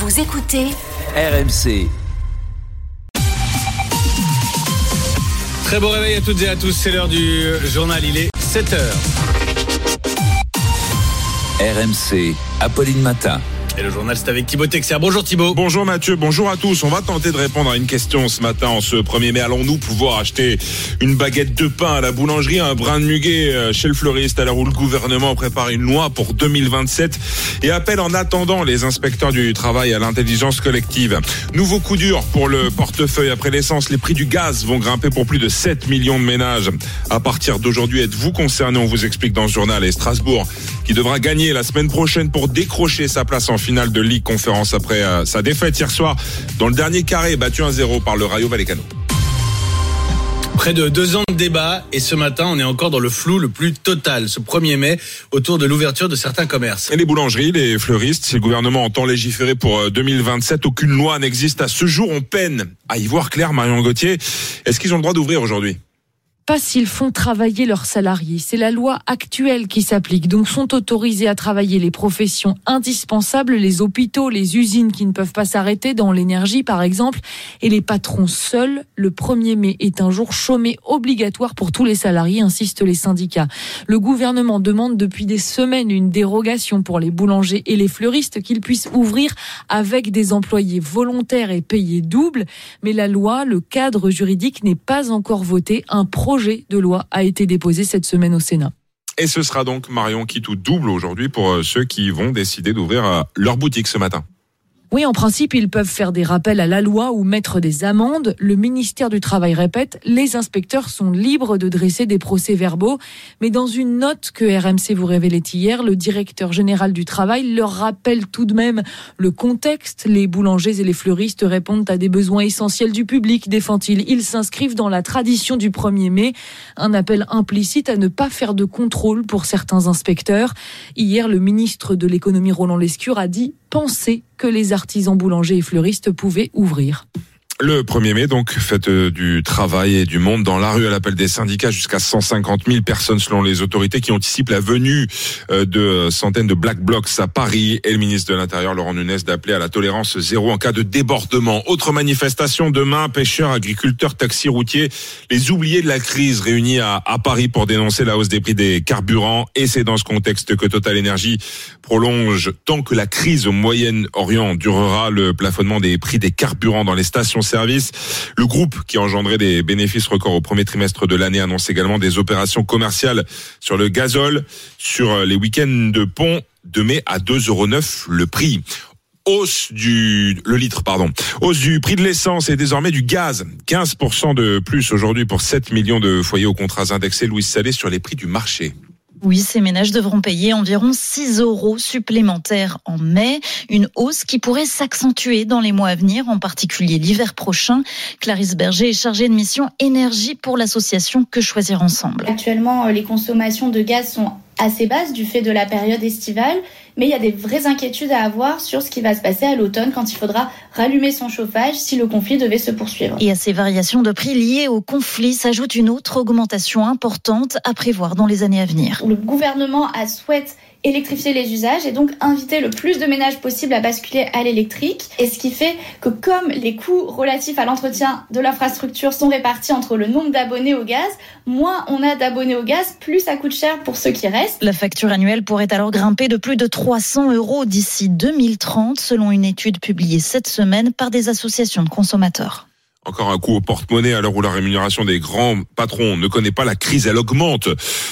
Vous écoutez RMC. Très beau réveil à toutes et à tous, c'est l'heure du journal, il est 7h. RMC, Apolline Matin. Et le journal, c'est avec Thibaut Texer. Bonjour Thibaut. Bonjour Mathieu, bonjour à tous. On va tenter de répondre à une question ce matin en ce 1er mai. Allons-nous pouvoir acheter une baguette de pain à la boulangerie, un brin de muguet chez le fleuriste à l'heure où le gouvernement prépare une loi pour 2027 et appelle en attendant les inspecteurs du travail à l'intelligence collective. Nouveau coup dur pour le portefeuille. Après l'essence, les prix du gaz vont grimper pour plus de 7 millions de ménages. À partir d'aujourd'hui, êtes-vous concerné? On vous explique dans ce journal. Et Strasbourg qui devra gagner la semaine prochaine pour décrocher sa place en finale de Ligue Conférence après sa défaite hier soir dans le dernier carré, battu 1-0 par le Rayo Vallecano. Près de 2 ans de débat et ce matin, on est encore dans le flou le plus total. Ce 1er mai, autour de l'ouverture de certains commerces. Et les boulangeries, les fleuristes, si le gouvernement entend légiférer pour 2027, aucune loi n'existe à ce jour. On peine à y voir clair, Marion Gauthier. Est-ce qu'ils ont le droit d'ouvrir aujourd'hui ? Pas s'ils font travailler leurs salariés. C'est la loi actuelle qui s'applique. Donc sont autorisés à travailler les professions indispensables, les hôpitaux, les usines qui ne peuvent pas s'arrêter, dans l'énergie par exemple, et les patrons seuls. Le 1er mai est un jour chômé obligatoire pour tous les salariés, insistent les syndicats. Le gouvernement demande depuis des semaines une dérogation pour les boulangers et les fleuristes, qu'ils puissent ouvrir avec des employés volontaires et payés double. Mais la loi, le cadre juridique n'est pas encore voté. Un projet de loi a été déposé cette semaine au Sénat. Et ce sera donc, Marion, quitte ou double aujourd'hui pour ceux qui vont décider d'ouvrir leur boutique ce matin. Oui, en principe, ils peuvent faire des rappels à la loi ou mettre des amendes. Le ministère du Travail répète, les inspecteurs sont libres de dresser des procès-verbaux. Mais dans une note que RMC vous révélait hier, le directeur général du Travail leur rappelle tout de même le contexte. Les boulangers et les fleuristes répondent à des besoins essentiels du public, défend-il. Ils s'inscrivent dans la tradition du 1er mai. Un appel implicite à ne pas faire de contrôle pour certains inspecteurs. Hier, le ministre de l'économie, Roland Lescure, a dit penser que les artisans boulangers et fleuristes pouvaient ouvrir. Le 1er mai, donc, fête du travail et du monde dans la rue à l'appel des syndicats. Jusqu'à 150 000 personnes selon les autorités qui anticipent la venue de centaines de Black Blocs à Paris. Et le ministre de l'Intérieur, Laurent Nunez, d'appeler à la tolérance zéro en cas de débordement. Autre manifestation demain, pêcheurs, agriculteurs, taxis routiers, les oubliés de la crise réunis à Paris pour dénoncer la hausse des prix des carburants. Et c'est dans ce contexte que Total Energy prolonge tant que la crise au Moyen-Orient durera le plafonnement des prix des carburants dans les stations-service. Le groupe qui a engendré des bénéfices records au premier trimestre de l'année annonce également des opérations commerciales sur le gazole sur les week-ends de pont de mai à 2,09 € le prix. Hausse du prix de l'essence et désormais du gaz. 15% de plus aujourd'hui pour 7 millions de foyers aux contrats indexés. Louise Salé sur les prix du marché. Oui, ces ménages devront payer environ 6 € supplémentaires en mai. Une hausse qui pourrait s'accentuer dans les mois à venir, en particulier l'hiver prochain. Clarisse Berger est chargée de mission énergie pour l'association Que Choisir Ensemble. Actuellement, les consommations de gaz sont assez basses du fait de la période estivale, mais il y a des vraies inquiétudes à avoir sur ce qui va se passer à l'automne quand il faudra rallumer son chauffage si le conflit devait se poursuivre. Et à ces variations de prix liées au conflit s'ajoute une autre augmentation importante à prévoir dans les années à venir. Le gouvernement souhaite électrifier les usages et donc inviter le plus de ménages possible à basculer à l'électrique. Et ce qui fait que comme les coûts relatifs à l'entretien de l'infrastructure sont répartis entre le nombre d'abonnés au gaz, moins on a d'abonnés au gaz, plus ça coûte cher pour ceux qui restent. La facture annuelle pourrait alors grimper de plus de 300 € d'ici 2030, selon une étude publiée cette semaine par des associations de consommateurs. Encore un coup au porte-monnaie à l'heure où la rémunération des grands patrons ne connaît pas la crise, elle augmente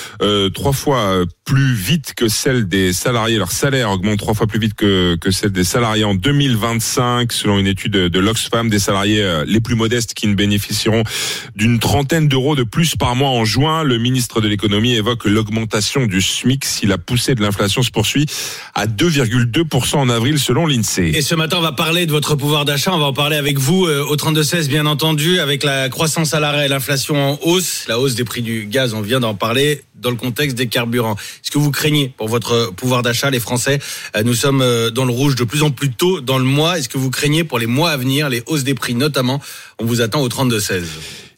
3 fois plus vite que celle des salariés. Leur salaire augmente 3 fois plus vite que celle des salariés en 2025, selon une étude de l'Oxfam. Des salariés les plus modestes qui ne bénéficieront d'une trentaine d'euros de plus par mois en juin. Le ministre de l'économie évoque l'augmentation du SMIC si la poussée de l'inflation se poursuit à 2,2% en avril selon l'INSEE. Et ce matin, on va parler de votre pouvoir d'achat. On va en parler avec vous au 32-16, bien entendu, avec la croissance à l'arrêt, l'inflation en hausse, la hausse des prix du gaz, on vient d'en parler, dans le contexte des carburants. Est-ce que vous craignez pour votre pouvoir d'achat, les Français? Nous sommes dans le rouge de plus en plus tôt dans le mois. Est-ce que vous craignez pour les mois à venir, les hausses des prix notamment? On vous attend au 32-16.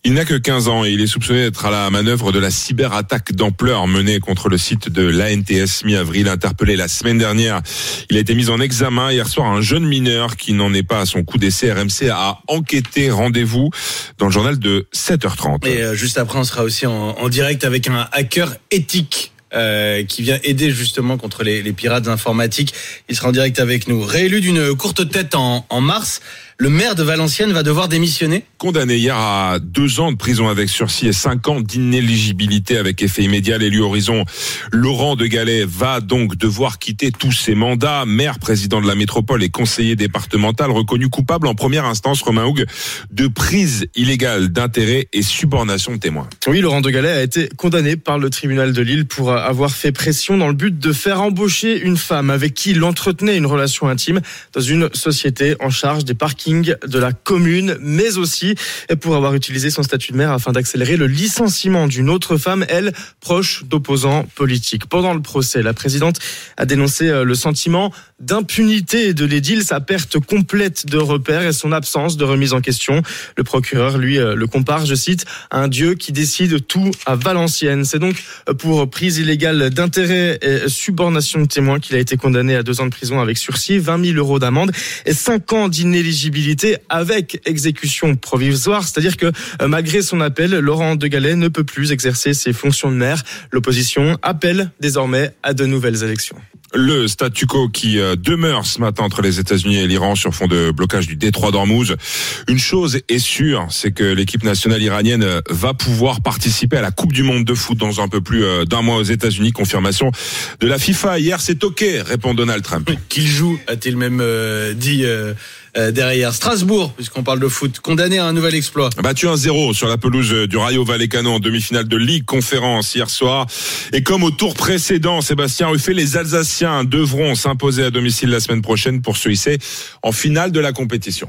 Il n'a que 15 ans et il est soupçonné d'être à la manœuvre de la cyberattaque d'ampleur menée contre le site de l'ANTS mi-avril. Interpellé la semaine dernière, il a été mis en examen hier soir. Un jeune mineur qui n'en est pas à son coup d'essai. RMC a enquêté. Rendez-vous dans le journal de 7h30. Et juste après, on sera aussi en direct avec un hacker éthique qui vient aider justement contre les pirates informatiques. Il sera en direct avec nous. Réélu d'une courte tête en mars, le maire de Valenciennes va devoir démissionner. Condamné hier à 2 ans de prison avec sursis et 5 ans d'inéligibilité avec effet immédiat, l'élu Horizon Laurent de Gallet va donc devoir quitter tous ses mandats. Maire, président de la métropole et conseiller départemental, reconnu coupable en première instance, Romain Hougue, de prise illégale d'intérêt et subornation de témoins. Oui, Laurent de Gallet a été condamné par le tribunal de Lille pour avoir fait pression dans le but de faire embaucher une femme avec qui il entretenait une relation intime dans une société en charge des parkings de la commune, mais aussi pour avoir utilisé son statut de maire afin d'accélérer le licenciement d'une autre femme, elle, proche d'opposants politiques. Pendant le procès, la présidente a dénoncé le sentiment d'impunité de l'édile, sa perte complète de repères et son absence de remise en question. Le procureur, lui, le compare, je cite, à un dieu qui décide tout à Valenciennes. C'est donc pour prise illégale d'intérêt et subornation de témoins qu'il a été condamné à 2 ans de prison avec sursis, 20 000 € d'amende et 5 ans d'inéligibilité avec exécution provisoire. C'est-à-dire que malgré son appel, Laurent de Gallet ne peut plus exercer ses fonctions de maire. L'opposition appelle désormais à de nouvelles élections. Le statu quo qui demeure ce matin entre les États-Unis et l'Iran sur fond de blocage du détroit d'Ormuz. Une chose est sûre, c'est que l'équipe nationale iranienne va pouvoir participer à la Coupe du Monde de foot dans un peu plus d'un mois aux États-Unis. Confirmation de la FIFA. Hier, c'est OK, répond Donald Trump. Qu'il joue, a-t-il même dit derrière. Strasbourg, puisqu'on parle de foot, condamné à un nouvel exploit. Battu 1-0 sur la pelouse du Rayo Vallecano en demi-finale de Ligue Conférence hier soir. Et comme au tour précédent, Sébastien Ruffet, les Alsaciens devront s'imposer à domicile la semaine prochaine pour se hisser en finale de la compétition.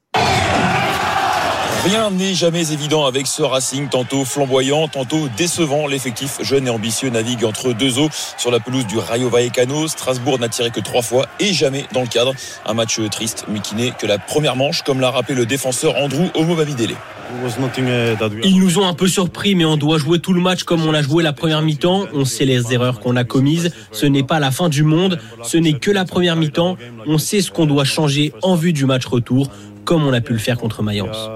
Rien n'est jamais évident avec ce Racing, tantôt flamboyant, tantôt décevant. L'effectif jeune et ambitieux navigue entre 2 eaux sur la pelouse du Rayo Vallecano. Strasbourg n'a tiré que 3 fois et jamais dans le cadre. Un match triste, mais qui n'est que la première manche, comme l'a rappelé le défenseur Andrew Omobamidele. Ils nous ont un peu surpris, mais on doit jouer tout le match comme on l'a joué la première mi-temps. On sait les erreurs qu'on a commises. Ce n'est pas la fin du monde, ce n'est que la première mi-temps. On sait ce qu'on doit changer en vue du match retour, comme on a pu le faire contre Mayence.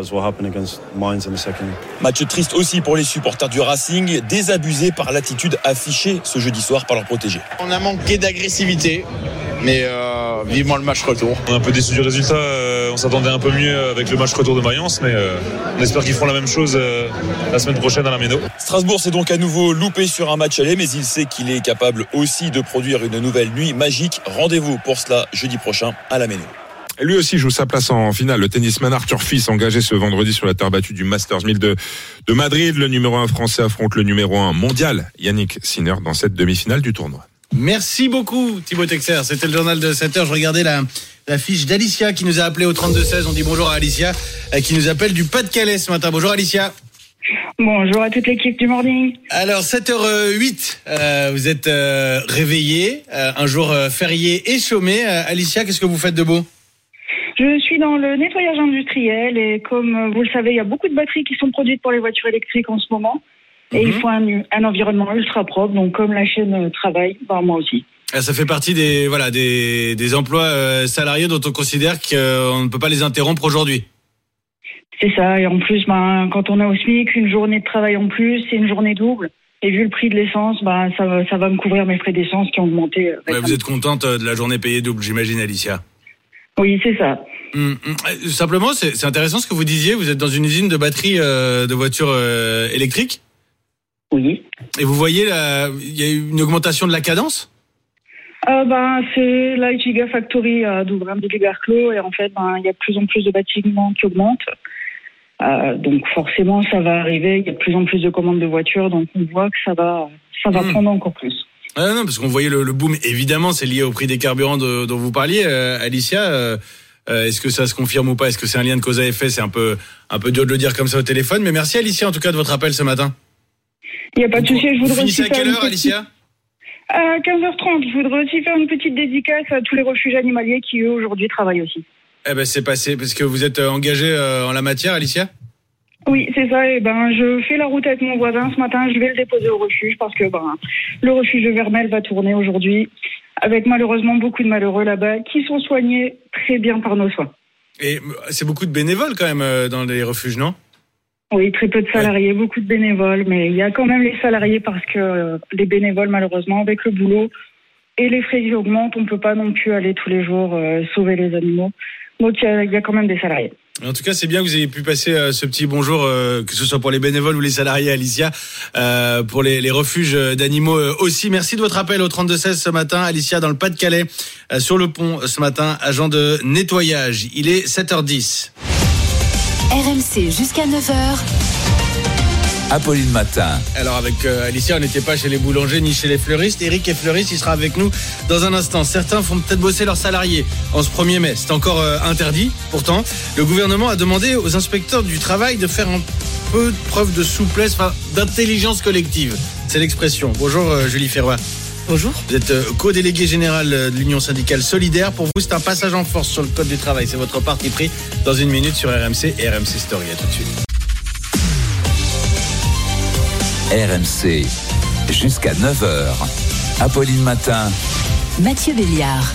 Match triste aussi pour les supporters du Racing, désabusés par l'attitude affichée ce jeudi soir par leurs protégés. On a manqué d'agressivité, mais vivement le match retour. On est un peu déçu du résultat, on s'attendait un peu mieux avec le match retour de Mayence, mais on espère qu'ils feront la même chose la semaine prochaine à la Méno. Strasbourg s'est donc à nouveau loupé sur un match aller, mais il sait qu'il est capable aussi de produire une nouvelle nuit magique. Rendez-vous pour cela jeudi prochain à la Méno. Lui aussi joue sa place en finale. Le tennisman Arthur Fils, engagé ce vendredi sur la terre battue du Masters 1000 de Madrid. Le numéro 1 français affronte le numéro 1 mondial, Yannick Sinner, dans cette demi-finale du tournoi. Merci beaucoup Thibaut Texer. C'était le journal de 7h. Je regardais la fiche d'Alicia qui nous a appelé au 32-16. On dit bonjour à Alicia qui nous appelle du Pas-de-Calais ce matin. Bonjour Alicia. Bonjour à toute l'équipe du Morning. Alors 7h08, vous êtes réveillés, un jour férié et chômé. Alicia, qu'est-ce que vous faites de beau ? Je suis dans le nettoyage industriel et comme vous le savez, il y a beaucoup de batteries qui sont produites pour les voitures électriques en ce moment. Et il faut un environnement ultra propre. Donc comme la chaîne travaille, moi aussi. Ça fait partie des emplois salariés dont on considère qu'on ne peut pas les interrompre aujourd'hui. C'est ça. Et en plus, quand on a au SMIC, une journée de travail en plus, c'est une journée double. Et vu le prix de l'essence, ça va me couvrir mes frais d'essence qui ont augmenté. Vous êtes contente de la journée payée double, j'imagine, Alicia. Oui, c'est ça. Simplement, c'est intéressant ce que vous disiez. Vous êtes dans une usine de batteries de voitures électriques. Oui. Et vous voyez, il y a une augmentation de la cadence ? C'est la Gigafactory d'Ouvrage de Ligarclos et en fait, il y a de plus en plus de bâtiments qui augmentent. Donc forcément, ça va arriver. Il y a de plus en plus de commandes de voitures, donc on voit que ça va prendre encore plus. Non, parce qu'on voyait le boom. Évidemment, c'est lié au prix des carburants dont vous parliez, Alicia. Est-ce que ça se confirme ou pas ? Est-ce que c'est un lien de cause à effet ? C'est un peu dur de le dire comme ça au téléphone. Mais merci, Alicia, en tout cas, de votre appel ce matin. Il n'y a pas de souci. Vous finissez à quelle heure, Alicia ? À 15h30. Je voudrais aussi faire une petite dédicace à tous les refuges animaliers qui, eux, aujourd'hui, travaillent aussi. C'est passé, parce que vous êtes engagé en la matière, Alicia ? Oui, c'est ça. Et je fais la route avec mon voisin ce matin. Je vais le déposer au refuge parce que le refuge de Vermelles va tourner aujourd'hui avec malheureusement beaucoup de malheureux là-bas qui sont soignés très bien par nos soins. Et c'est beaucoup de bénévoles quand même dans les refuges, non ? Oui, très peu de salariés, beaucoup de bénévoles, mais il y a quand même les salariés parce que les bénévoles, malheureusement, avec le boulot et les frais qui augmentent, on peut pas non plus aller tous les jours sauver les animaux. Donc il y a quand même des salariés. En tout cas, c'est bien que vous ayez pu passer ce petit bonjour, que ce soit pour les bénévoles ou les salariés, Alicia, pour les refuges d'animaux aussi. Merci de votre appel au 32-16 ce matin, Alicia, dans le Pas-de-Calais, sur le pont ce matin, agent de nettoyage. Il est 7h10. RMC jusqu'à 9h. Apolline Matin. Alors avec Alicia, on n'était pas chez les boulangers ni chez les fleuristes. Eric est fleuriste, il sera avec nous dans un instant. Certains font peut-être bosser leurs salariés en ce 1er mai. C'est encore interdit. Pourtant, le gouvernement a demandé aux inspecteurs du travail de faire un peu de preuve de souplesse, d'intelligence collective. C'est l'expression. Bonjour Julie Ferroy. Bonjour. Vous êtes co-délégué général de l'Union syndicale solidaire. Pour vous, c'est un passage en force sur le code du travail. C'est votre parti pris dans une minute sur RMC et RMC Story. À tout de suite. RMC, jusqu'à 9h. Apolline Matin. Mathieu Béliard.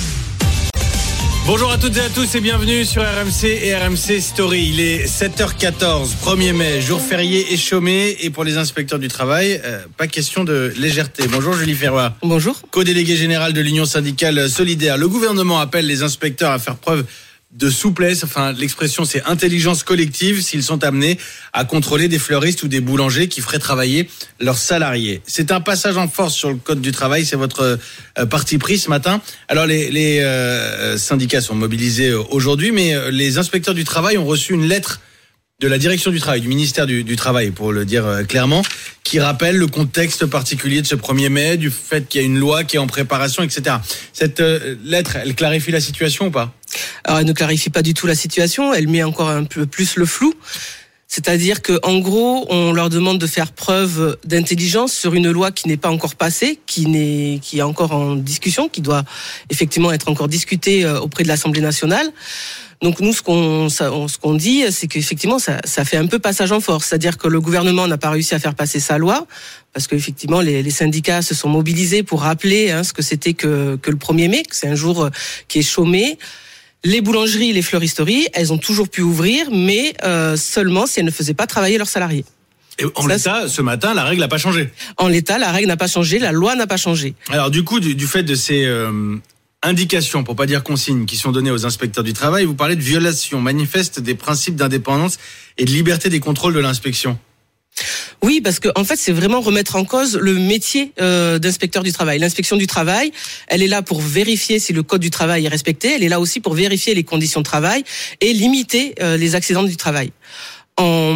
Bonjour à toutes et à tous et bienvenue sur RMC et RMC Story. Il est 7h14, 1er mai, jour férié et chômé. Et pour les inspecteurs du travail, pas question de légèreté. Bonjour Julie Ferroy. Bonjour. Co-délégué général de l'Union syndicale solidaire. Le gouvernement appelle les inspecteurs à faire preuve de souplesse, l'expression c'est intelligence collective s'ils sont amenés à contrôler des fleuristes ou des boulangers qui feraient travailler leurs salariés. C'est un passage en force sur le code du travail, c'est votre parti pris ce matin. Alors les syndicats sont mobilisés aujourd'hui, mais les inspecteurs du travail ont reçu une lettre de la direction du travail, du ministère du Travail, pour le dire clairement, qui rappelle le contexte particulier de ce 1er mai, du fait qu'il y a une loi qui est en préparation, etc. Cette lettre, elle clarifie la situation ou pas ? Alors, elle ne clarifie pas du tout la situation, elle met encore un peu plus le flou. C'est-à-dire qu'en gros, on leur demande de faire preuve d'intelligence sur une loi qui n'est pas encore passée, qui est encore en discussion, qui doit effectivement être encore discutée auprès de l'Assemblée nationale. Donc nous, ce qu'on dit, c'est qu'effectivement, ça fait un peu passage en force. C'est-à-dire que le gouvernement n'a pas réussi à faire passer sa loi, parce qu'effectivement, les syndicats se sont mobilisés pour rappeler ce que c'était que le 1er mai, que c'est un jour qui est chômé. Les boulangeries, les fleuristeries, elles ont toujours pu ouvrir, mais seulement si elles ne faisaient pas travailler leurs salariés. Et en l'état, ce matin, la règle n'a pas changé. En l'état, la règle n'a pas changé, la loi n'a pas changé. Alors du coup, du fait de ces indications, pour pas dire consignes, qui sont données aux inspecteurs du travail, vous parlez de violation manifeste des principes d'indépendance et de liberté des contrôles de l'inspection. Oui, parce que en fait, c'est vraiment remettre en cause le métier d'inspecteur du travail. L'inspection du travail, elle est là pour vérifier si le code du travail est respecté. Elle est là aussi pour vérifier les conditions de travail et limiter les accidents du travail. En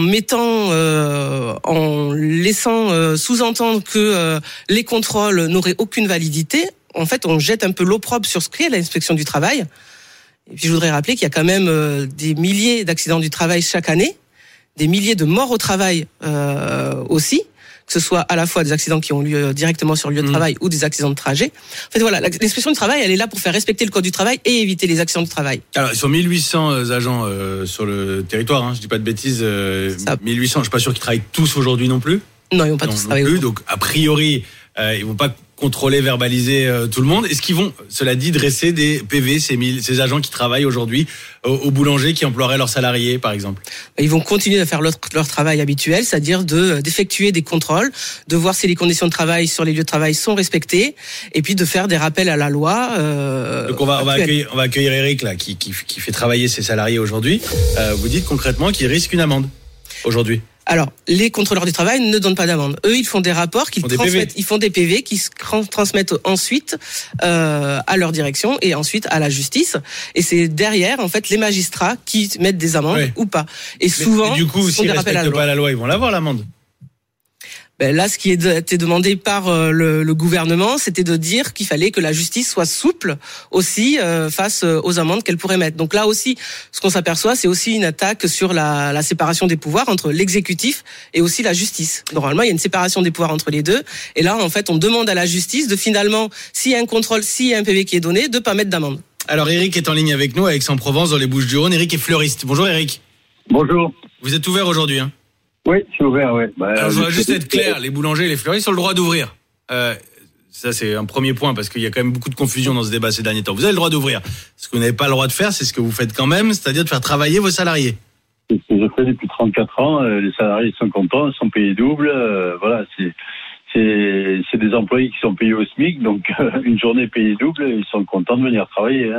laissant sous-entendre que les contrôles n'auraient aucune validité, en fait, on jette un peu l'opprobre sur ce qu'est l'inspection du travail. Et puis, je voudrais rappeler qu'il y a quand même des milliers d'accidents du travail chaque année, des milliers de morts au travail aussi, que ce soit à la fois des accidents qui ont lieu directement sur le lieu de travail ou des accidents de trajet. En fait, voilà, l'inspection du travail, elle est là pour faire respecter le code du travail et éviter les accidents du travail. Alors, ils sont 1800 agents sur le territoire, je dis pas de bêtises, 1800, je suis pas sûr qu'ils travaillent tous aujourd'hui non plus. Non, ils vont pas tous travailler. Donc, a priori, ils vont pas contrôler, verbaliser tout le monde. Est-ce qu'ils vont, cela dit, dresser des PV, ces agents qui travaillent aujourd'hui aux boulangers qui emploieraient leurs salariés, par exemple? Ils vont continuer à faire leur travail habituel, c'est-à-dire d'effectuer des contrôles, de voir si les conditions de travail sur les lieux de travail sont respectées, et puis de faire des rappels à la loi. Donc on va accueillir Eric là, qui fait travailler ses salariés aujourd'hui. Vous dites concrètement qu'il risque une amende aujourd'hui. Alors, les contrôleurs du travail ne donnent pas d'amende. Eux, ils font des rapports qu'ils transmettent. Ils font des PV qui se transmettent ensuite à leur direction et ensuite à la justice. Et c'est derrière, en fait, les magistrats qui mettent des amendes ou pas. Et souvent, du coup, s'ils ne respectent pas la loi, ils vont l'avoir l'amende. Ben là, ce qui était demandé par le gouvernement, c'était de dire qu'il fallait que la justice soit souple aussi face aux amendes qu'elle pourrait mettre. Donc là aussi, ce qu'on s'aperçoit, c'est aussi une attaque sur la séparation des pouvoirs entre l'exécutif et aussi la justice. Normalement, il y a une séparation des pouvoirs entre les deux. Et là, en fait, on demande à la justice de finalement, s'il y a un contrôle, s'il y a un PV qui est donné, de pas mettre d'amende. Alors, Eric est en ligne avec nous, à Aix-en-Provence, dans les Bouches-du-Rhône. Eric est fleuriste. Bonjour, Eric. Bonjour. Vous êtes ouvert aujourd'hui, hein? Oui, je suis ouvert, oui. Alors, je voudrais juste être clair, les boulangers et les fleuristes ont le droit d'ouvrir. Ça, c'est un premier point, parce qu'il y a quand même beaucoup de confusion dans ce débat ces derniers temps. Vous avez le droit d'ouvrir. Ce que vous n'avez pas le droit de faire, c'est ce que vous faites quand même, c'est-à-dire de faire travailler vos salariés. C'est ce que je fais depuis 34 ans. Les salariés sont contents, sont payés double. Voilà, c'est des employés qui sont payés au SMIC, donc une journée payée double, ils sont contents de venir travailler.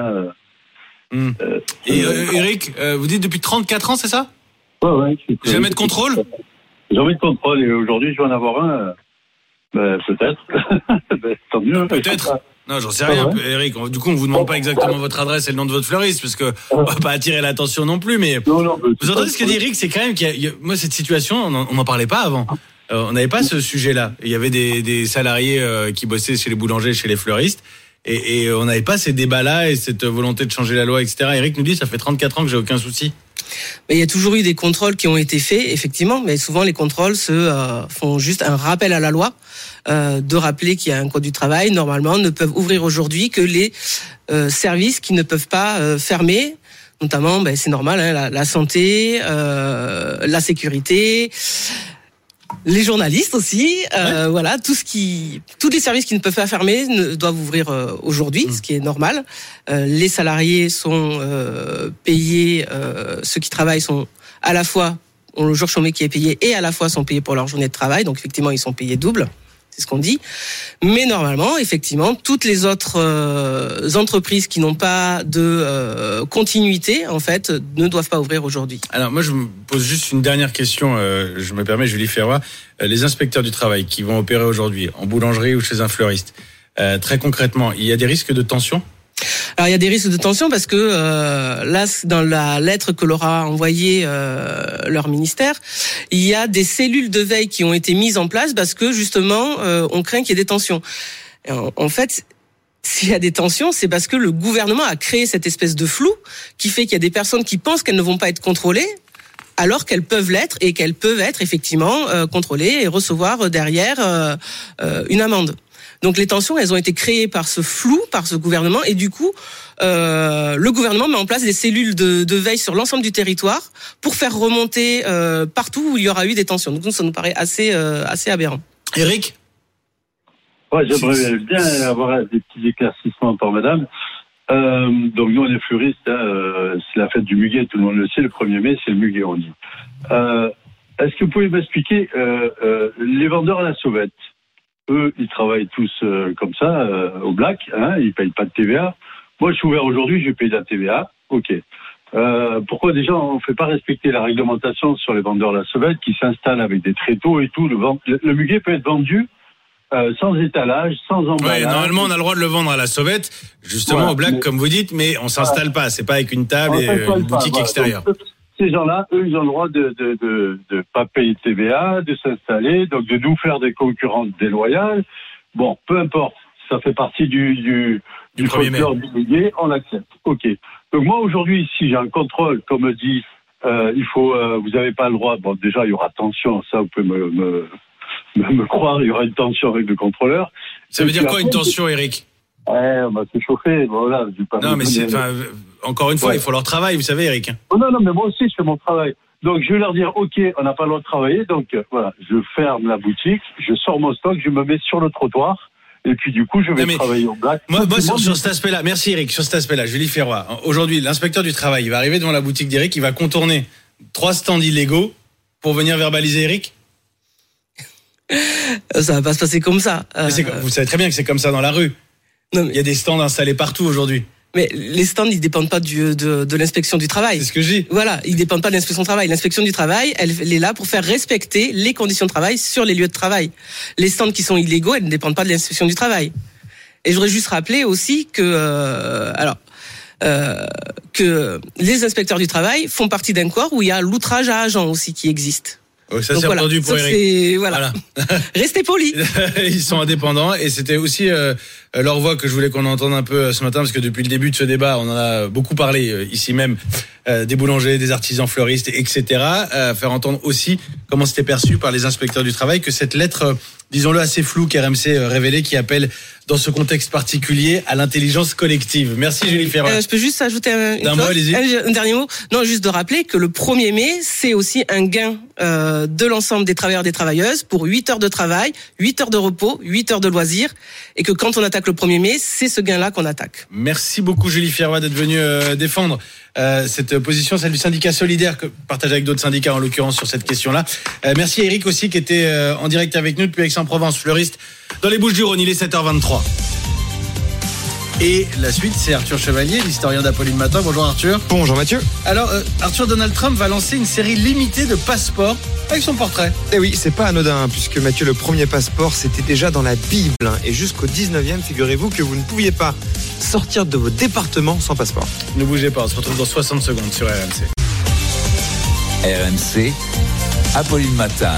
Et Eric, vous dites depuis 34 ans, c'est ça? Ouais. Jamais de contrôle? Jamais de contrôle, et aujourd'hui je vais en avoir un. Peut-être. Tant mieux. Peut-être. Non, j'en sais rien, Eric. Du coup, on vous demande pas exactement votre adresse et le nom de votre fleuriste, parce que on va pas attirer l'attention non plus. Mais vous entendez ce que dit Eric, c'est quand même moi cette situation, on n'en parlait pas avant. On n'avait pas ce sujet-là. Il y avait des salariés qui bossaient chez les boulangers, chez les fleuristes, et on n'avait pas ces débats-là et cette volonté de changer la loi, etc. Eric nous dit, ça fait 34 ans que j'ai aucun souci. Mais il y a toujours eu des contrôles qui ont été faits, effectivement, mais souvent les contrôles font juste un rappel à la loi, de rappeler qu'il y a un code du travail. Normalement, ne peuvent ouvrir aujourd'hui que les services qui ne peuvent pas fermer, notamment, c'est normal, hein, la santé, la sécurité, les journalistes aussi, voilà, tous les services qui ne peuvent pas fermer doivent ouvrir aujourd'hui, ce qui est normal. Les salariés sont payés, ceux qui travaillent sont à la fois ont le jour chômé qui est payé et à la fois sont payés pour leur journée de travail, donc effectivement ils sont payés double. C'est ce qu'on dit. Mais normalement, effectivement, toutes les autres entreprises qui n'ont pas de continuité, en fait, ne doivent pas ouvrir aujourd'hui. Alors moi, je me pose juste une dernière question. Je me permets, Julie Ferroy. Les inspecteurs du travail qui vont opérer aujourd'hui en boulangerie ou chez un fleuriste, très concrètement, il y a des risques de tension ? Alors il y a des risques de tension parce que là, dans la lettre que leur a envoyée leur ministère, il y a des cellules de veille qui ont été mises en place parce que justement on craint qu'il y ait des tensions. Et en fait, s'il y a des tensions, c'est parce que le gouvernement a créé cette espèce de flou qui fait qu'il y a des personnes qui pensent qu'elles ne vont pas être contrôlées, alors qu'elles peuvent l'être et qu'elles peuvent être effectivement contrôlées et recevoir derrière une amende. Donc les tensions, elles ont été créées par ce flou, par ce gouvernement, et du coup, le gouvernement met en place des cellules de veille sur l'ensemble du territoire pour faire remonter partout où il y aura eu des tensions. Donc ça nous paraît assez aberrant. Eric ? Ouais, j'aimerais bien avoir des petits éclaircissements par madame. Donc nous on est fleuristes, c'est la fête du muguet, tout le monde le sait, le 1er mai c'est le muguet on dit. Est-ce que vous pouvez m'expliquer les vendeurs à la sauvette? Eux, ils travaillent tous comme ça, au black, hein, ils payent pas de TVA. Moi, je suis ouvert aujourd'hui, je paye de la TVA, ok. Pourquoi déjà on fait pas respecter la réglementation sur les vendeurs à la sauvette qui s'installent avec des tréteaux et tout? Le muguet peut être vendu sans étalage, sans emballage. Ouais, normalement, on a le droit de le vendre à la sauvette, justement voilà, au black, comme vous dites, mais on s'installe pas. C'est pas avec une table et une boutique extérieure. Donc, ces gens-là, eux, ils ont le droit de pas payer de TVA, de s'installer, donc de nous faire des concurrences déloyales. Bon, peu importe, ça fait partie du folklore du muguet, on l'accepte. Ok. Donc moi aujourd'hui, si j'ai un contrôle, comme me dit, vous n'avez pas le droit. Bon, déjà il y aura tension, ça vous pouvez me croire, il y aura une tension avec le contrôleur. Ça veut dire quoi une tension, Eric? On va se chauffer, voilà. Non, mais encore une fois, il faut leur travail, vous savez, Eric. Oh, non, mais moi aussi, je fais mon travail. Donc, je vais leur dire, ok, on n'a pas le droit de travailler, donc voilà, je ferme la boutique, je sors mon stock, je me mets sur le trottoir, et puis du coup, je vais travailler au black. Moi sur cet aspect-là, merci Eric, sur cet aspect-là, Julie Ferroy. Aujourd'hui, l'inspecteur du travail, il va arriver devant la boutique d'Eric, il va contourner 3 stands illégaux pour venir verbaliser Eric. Ça va pas se passer comme ça. Vous savez très bien que c'est comme ça dans la rue. Non, mais il y a des stands installés partout aujourd'hui. Mais les stands, ils dépendent pas de l'inspection du travail. C'est ce que je dis. Voilà, ils dépendent pas de l'inspection du travail. L'inspection du travail, elle est là pour faire respecter les conditions de travail sur les lieux de travail. Les stands qui sont illégaux, elles ne dépendent pas de l'inspection du travail. Et je voudrais juste rappeler aussi que les inspecteurs du travail font partie d'un corps où il y a l'outrage à agent aussi qui existe. Oh, ça, c'est entendu pour Eric. Voilà. Restez polis. Ils sont indépendants et c'était aussi leur voix que je voulais qu'on entende un peu ce matin parce que depuis le début de ce débat, on en a beaucoup parlé ici même des boulangers, des artisans fleuristes, etc. Faire entendre aussi comment c'était perçu par les inspecteurs du travail que cette lettre disons-le, assez flou qu'RMC révélé, qui appelle dans ce contexte particulier à l'intelligence collective. Merci Julie Ferroy. Je peux juste ajouter un dernier mot. Non, juste de rappeler que le 1er mai, c'est aussi un gain de l'ensemble des travailleurs et des travailleuses pour 8 heures de travail, 8 heures de repos, 8 heures de loisirs, et que quand on attaque le 1er mai, c'est ce gain-là qu'on attaque. Merci beaucoup Julie Ferroy d'être venue défendre cette position, celle du syndicat solidaire, que partage avec d'autres syndicats en l'occurrence sur cette question-là. Merci à Eric aussi qui était en direct avec nous depuis Aix-en-Provence, fleuriste dans les Bouches-du-Rhône. Il est 7h23. Et la suite, c'est Arthur Chevalier, l'historien d'Apolline Matin. Bonjour Arthur. Bonjour Mathieu. Alors, Arthur, Donald Trump va lancer une série limitée de passeports avec son portrait. Eh oui, c'est pas anodin, puisque Mathieu, le premier passeport, c'était déjà dans la Bible. Et jusqu'au 19e, figurez-vous que vous ne pouviez pas sortir de vos départements sans passeport. Ne bougez pas, on se retrouve dans 60 secondes sur RMC. RMC, Apolline Matin.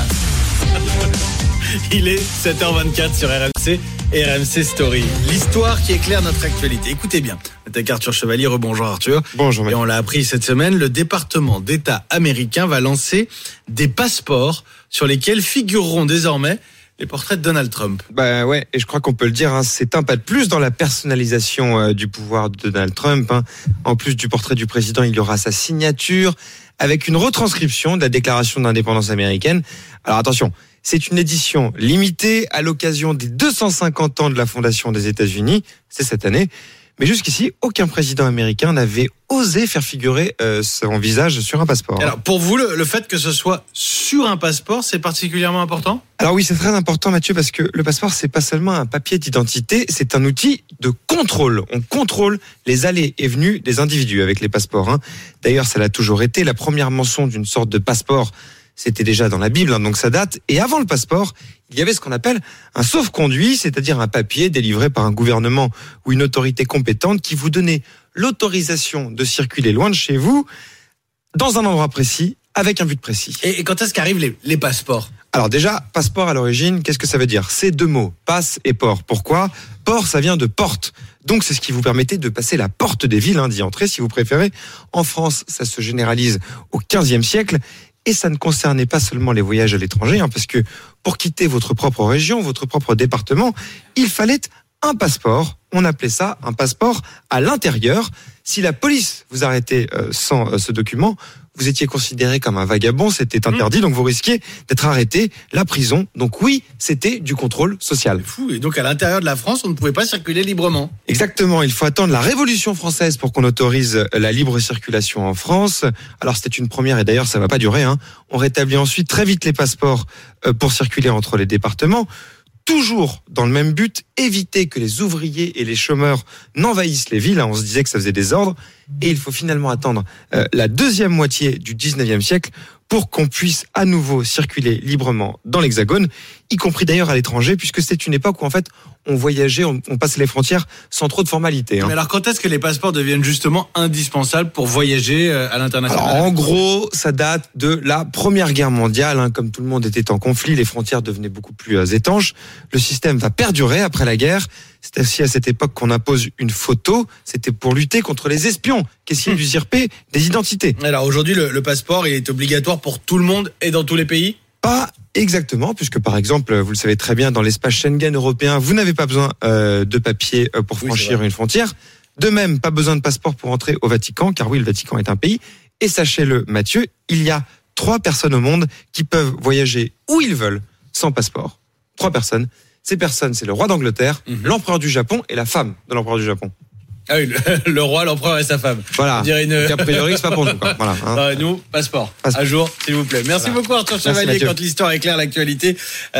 Il est 7h24 sur RMC et RMC Story. L'histoire qui éclaire notre actualité. Écoutez bien, avec Arthur Chevalier. Rebonjour Arthur. Bonjour. Et on l'a appris cette semaine, le département d'État américain va lancer des passeports sur lesquels figureront désormais les portraits de Donald Trump. Bah ouais, et je crois qu'on peut le dire, c'est un pas de plus dans la personnalisation du pouvoir de Donald Trump. En plus du portrait du président, il y aura sa signature avec une retranscription de la déclaration d'indépendance américaine. Alors attention, c'est une édition limitée à l'occasion des 250 ans de la fondation des États-Unis, c'est cette année. Mais jusqu'ici, aucun président américain n'avait osé faire figurer son visage sur un passeport. Alors pour vous, le fait que ce soit sur un passeport, c'est particulièrement important ? Alors oui, c'est très important Mathieu, parce que le passeport, c'est pas seulement un papier d'identité, c'est un outil de contrôle. On contrôle les allées et venues des individus avec les passeports. D'ailleurs, ça l'a toujours été. La première mention d'une sorte de passeport, c'était déjà dans la Bible, donc ça date. Et avant le passeport, il y avait ce qu'on appelle un sauf-conduit, c'est-à-dire un papier délivré par un gouvernement ou une autorité compétente qui vous donnait l'autorisation de circuler loin de chez vous, dans un endroit précis, avec un but précis. Et quand est-ce qu'arrivent les passeports ? Alors déjà, passeport à l'origine, qu'est-ce que ça veut dire ? C'est 2 mots, passe et port. Pourquoi ? Port, ça vient de porte. Donc c'est ce qui vous permettait de passer la porte des villes, d'y entrer si vous préférez. En France, ça se généralise au XVe siècle. Et ça ne concernait pas seulement les voyages à l'étranger, parce que pour quitter votre propre région, votre propre département, il fallait un passeport. On appelait ça un passeport à l'intérieur. Si la police vous arrêtait sans ce document, vous étiez considéré comme un vagabond, c'était interdit, donc vous risquiez d'être arrêté, la prison. Donc oui, c'était du contrôle social. C'est fou, et donc à l'intérieur de la France, on ne pouvait pas circuler librement. Exactement, il faut attendre la Révolution française pour qu'on autorise la libre circulation en France. Alors c'était une première, et d'ailleurs ça va pas durer. On rétablit ensuite très vite les passeports pour circuler entre les départements. Toujours dans le même but, éviter que les ouvriers et les chômeurs n'envahissent les villes. On se disait que ça faisait désordre. Et il faut finalement attendre la deuxième moitié du 19e siècle pour qu'on puisse à nouveau circuler librement dans l'Hexagone, y compris d'ailleurs à l'étranger, puisque c'est une époque où en fait on voyageait, on passait les frontières sans trop de formalités. Mais alors quand est-ce que les passeports deviennent justement indispensables pour voyager à l'international ? Alors, en gros, ça date de la Première Guerre mondiale. Comme tout le monde était en conflit, les frontières devenaient beaucoup plus étanches. Le système va perdurer après la guerre. C'est aussi à cette époque qu'on impose une photo. C'était pour lutter contre les espions qui essayaient d'usurper des identités. Alors aujourd'hui, le passeport, il est obligatoire pour tout le monde et dans tous les pays ? Pas exactement, puisque par exemple, vous le savez très bien, dans l'espace Schengen européen, vous n'avez pas besoin de papier pour franchir une frontière. De même, pas besoin de passeport pour entrer au Vatican, car oui, le Vatican est un pays. Et sachez-le, Mathieu, il y a 3 personnes au monde qui peuvent voyager où ils veulent sans passeport. 3 personnes. Ces personnes, c'est le roi d'Angleterre, l'empereur du Japon et la femme de l'empereur du Japon. Ah oui, le roi, l'empereur et sa femme. Voilà. A priori, c'est pas pour nous. Voilà, nous, passeport. À jour, s'il vous plaît. Merci beaucoup, Arthur Chevalier. Quand l'histoire éclaire l'actualité,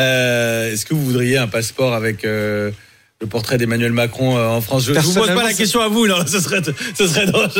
est-ce que vous voudriez un passeport avec le portrait d'Emmanuel Macron en France ? Je ne vous pose pas la question à vous, non, ce serait drôle.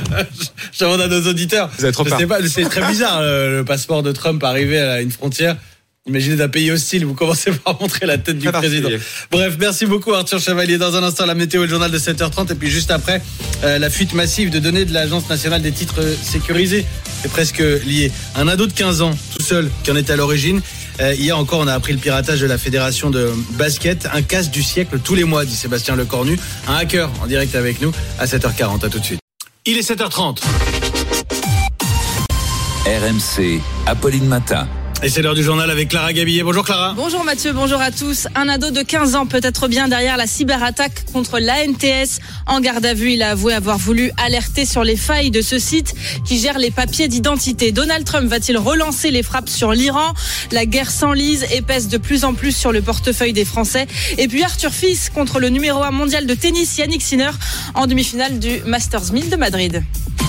Je demande à nos auditeurs. Vous avez trop peur. C'est très bizarre, le passeport de Trump arrivé à une frontière. Imaginez d'un pays hostile, vous commencez par montrer la tête du président. Bref, merci beaucoup Arthur Chevalier. Dans un instant, la météo et le journal de 7h30. Et puis juste après, la fuite massive de données de l'Agence nationale des titres sécurisés. C'est presque lié. Un ado de 15 ans, tout seul, qui en est à l'origine. Hier encore, on a appris le piratage de la Fédération de basket. Un casse du siècle tous les mois, dit Sébastien Lecornu. Un hacker en direct avec nous à 7h40. À tout de suite. Il est 7h30. RMC, Apolline Matin. Et c'est l'heure du journal avec Clara Gabillet. Bonjour Clara. Bonjour Mathieu, bonjour à tous. Un ado de 15 ans peut être bien derrière la cyberattaque contre l'ANTS. En garde à vue, il a avoué avoir voulu alerter sur les failles de ce site qui gère les papiers d'identité. Donald Trump va-t-il relancer les frappes sur l'Iran ? La guerre s'enlise et pèse de plus en plus sur le portefeuille des Français. Et puis Arthur Fils contre le numéro 1 mondial de tennis Yannick Sinner en demi-finale du Masters 1000 de Madrid.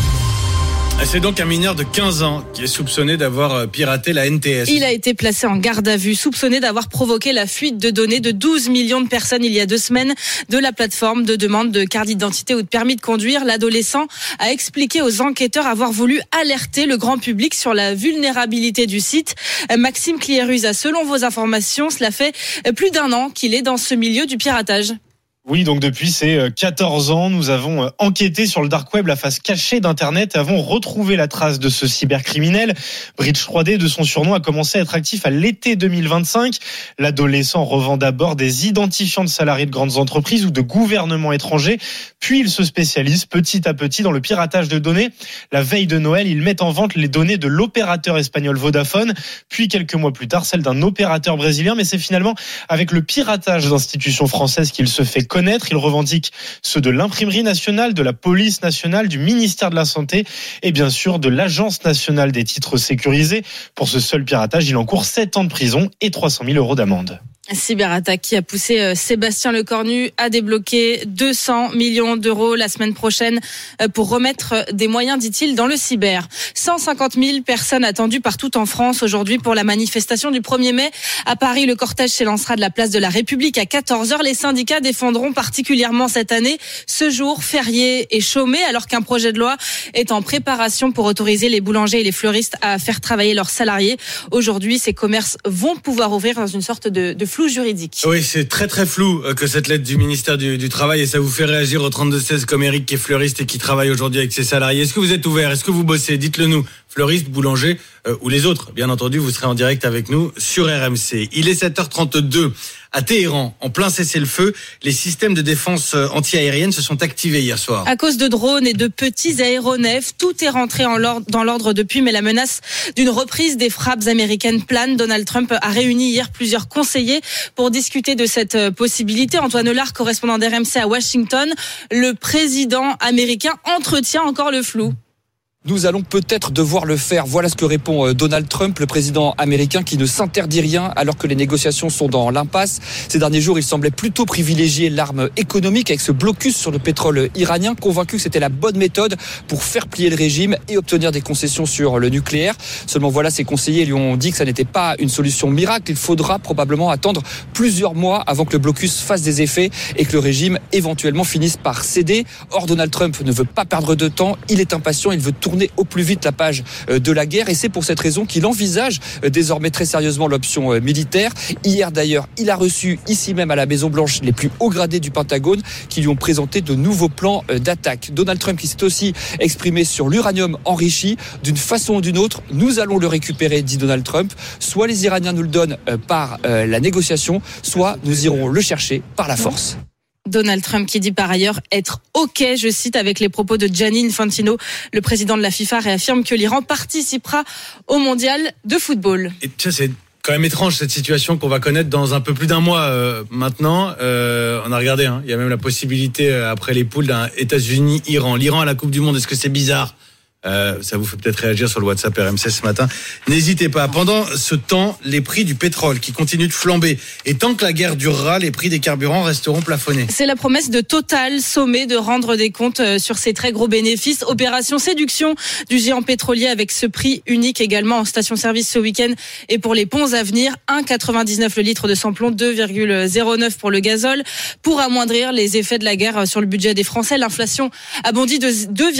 C'est donc un mineur de 15 ans qui est soupçonné d'avoir piraté la NTS. Il a été placé en garde à vue, soupçonné d'avoir provoqué la fuite de données de 12 millions de personnes il y a 2 semaines de la plateforme de demande de carte d'identité ou de permis de conduire. L'adolescent a expliqué aux enquêteurs avoir voulu alerter le grand public sur la vulnérabilité du site. Maxime Cliéruza, selon vos informations, cela fait plus d'1 an qu'il est dans ce milieu du piratage. Oui, donc depuis ces 14 ans, nous avons enquêté sur le dark web, la face cachée d'Internet, et avons retrouvé la trace de ce cybercriminel. Bridge 3D, de son surnom, a commencé à être actif à l'été 2025. L'adolescent revend d'abord des identifiants de salariés de grandes entreprises ou de gouvernements étrangers, puis il se spécialise petit à petit dans le piratage de données. La veille de Noël, il met en vente les données de l'opérateur espagnol Vodafone, puis quelques mois plus tard, celles d'un opérateur brésilien, mais c'est finalement avec le piratage d'institutions françaises qu'il se fait connaître. Il revendique ceux de l'imprimerie nationale, de la police nationale, du ministère de la Santé et bien sûr de l'Agence nationale des titres sécurisés. Pour ce seul piratage, il encourt 7 ans de prison et 300 000 € d'amende. Cyberattaque qui a poussé Sébastien Lecornu à débloquer 200 millions d'euros la semaine prochaine pour remettre des moyens, dit-il, dans le cyber. 150 000 personnes attendues partout en France aujourd'hui pour la manifestation du 1er mai. À Paris, le cortège s'élancera de la place de la République à 14h. Les syndicats défendront particulièrement cette année ce jour férié et chômé, alors qu'un projet de loi est en préparation pour autoriser les boulangers et les fleuristes à faire travailler leurs salariés. Aujourd'hui, ces commerces vont pouvoir ouvrir dans une sorte de flou juridique. Oui, c'est très très flou que cette lettre du ministère du Travail, et ça vous fait réagir au 32-16 comme Eric qui est fleuriste et qui travaille aujourd'hui avec ses salariés. Est-ce que vous êtes ouvert ? Est-ce que vous bossez ? Dites-le nous. Fleuriste, boulanger ou les autres. Bien entendu, vous serez en direct avec nous sur RMC. Il est 7h32 à Téhéran, en plein cessez-le-feu. Les systèmes de défense anti-aérienne se sont activés hier soir. À cause de drones et de petits aéronefs, tout est rentré dans l'ordre depuis, mais la menace d'une reprise des frappes américaines plane. Donald Trump a réuni hier plusieurs conseillers pour discuter de cette possibilité. Antoine Lard, correspondant d'RMC à Washington, le président américain entretient encore le flou. Nous allons peut-être devoir le faire. Voilà ce que répond Donald Trump, le président américain qui ne s'interdit rien alors que les négociations sont dans l'impasse. Ces derniers jours, il semblait plutôt privilégier l'arme économique avec ce blocus sur le pétrole iranien, convaincu que c'était la bonne méthode pour faire plier le régime et obtenir des concessions sur le nucléaire. Seulement voilà, ses conseillers lui ont dit que ça n'était pas une solution miracle. Il faudra probablement attendre plusieurs mois avant que le blocus fasse des effets et que le régime éventuellement finisse par céder. Or, Donald Trump ne veut pas perdre de temps. Il est impatient, il veut tourner au plus vite la page de la guerre et c'est pour cette raison qu'il envisage désormais très sérieusement l'option militaire. Hier d'ailleurs, il a reçu ici même à la Maison-Blanche les plus hauts gradés du Pentagone qui lui ont présenté de nouveaux plans d'attaque. Donald Trump qui s'est aussi exprimé sur l'uranium enrichi. D'une façon ou d'une autre, nous allons le récupérer, dit Donald Trump. Soit les Iraniens nous le donnent par la négociation, soit nous irons le chercher par la force. Donald Trump qui dit par ailleurs être OK, je cite, avec les propos de Gianni Infantino. Le président de la FIFA réaffirme que l'Iran participera au mondial de football. Et tu sais, c'est quand même étrange cette situation qu'on va connaître dans un peu plus d'un mois maintenant. On a regardé, il y a même la possibilité après les poules d'un États-Unis-Iran. L'Iran à la Coupe du Monde, est-ce que c'est bizarre ? Ça vous fait peut-être réagir sur le WhatsApp RMC ce matin. N'hésitez pas. Pendant ce temps, les prix du pétrole qui continuent de flamber. Et tant que la guerre durera, les prix des carburants resteront plafonnés. C'est la promesse de Total, sommé de rendre des comptes sur ses très gros bénéfices. Opération séduction du géant pétrolier avec ce prix unique également en station-service ce week-end. Et pour les ponts à venir, 1,99 le litre de samplon, 2,09 pour le gazole. Pour amoindrir les effets de la guerre sur le budget des Français, l'inflation a bondi de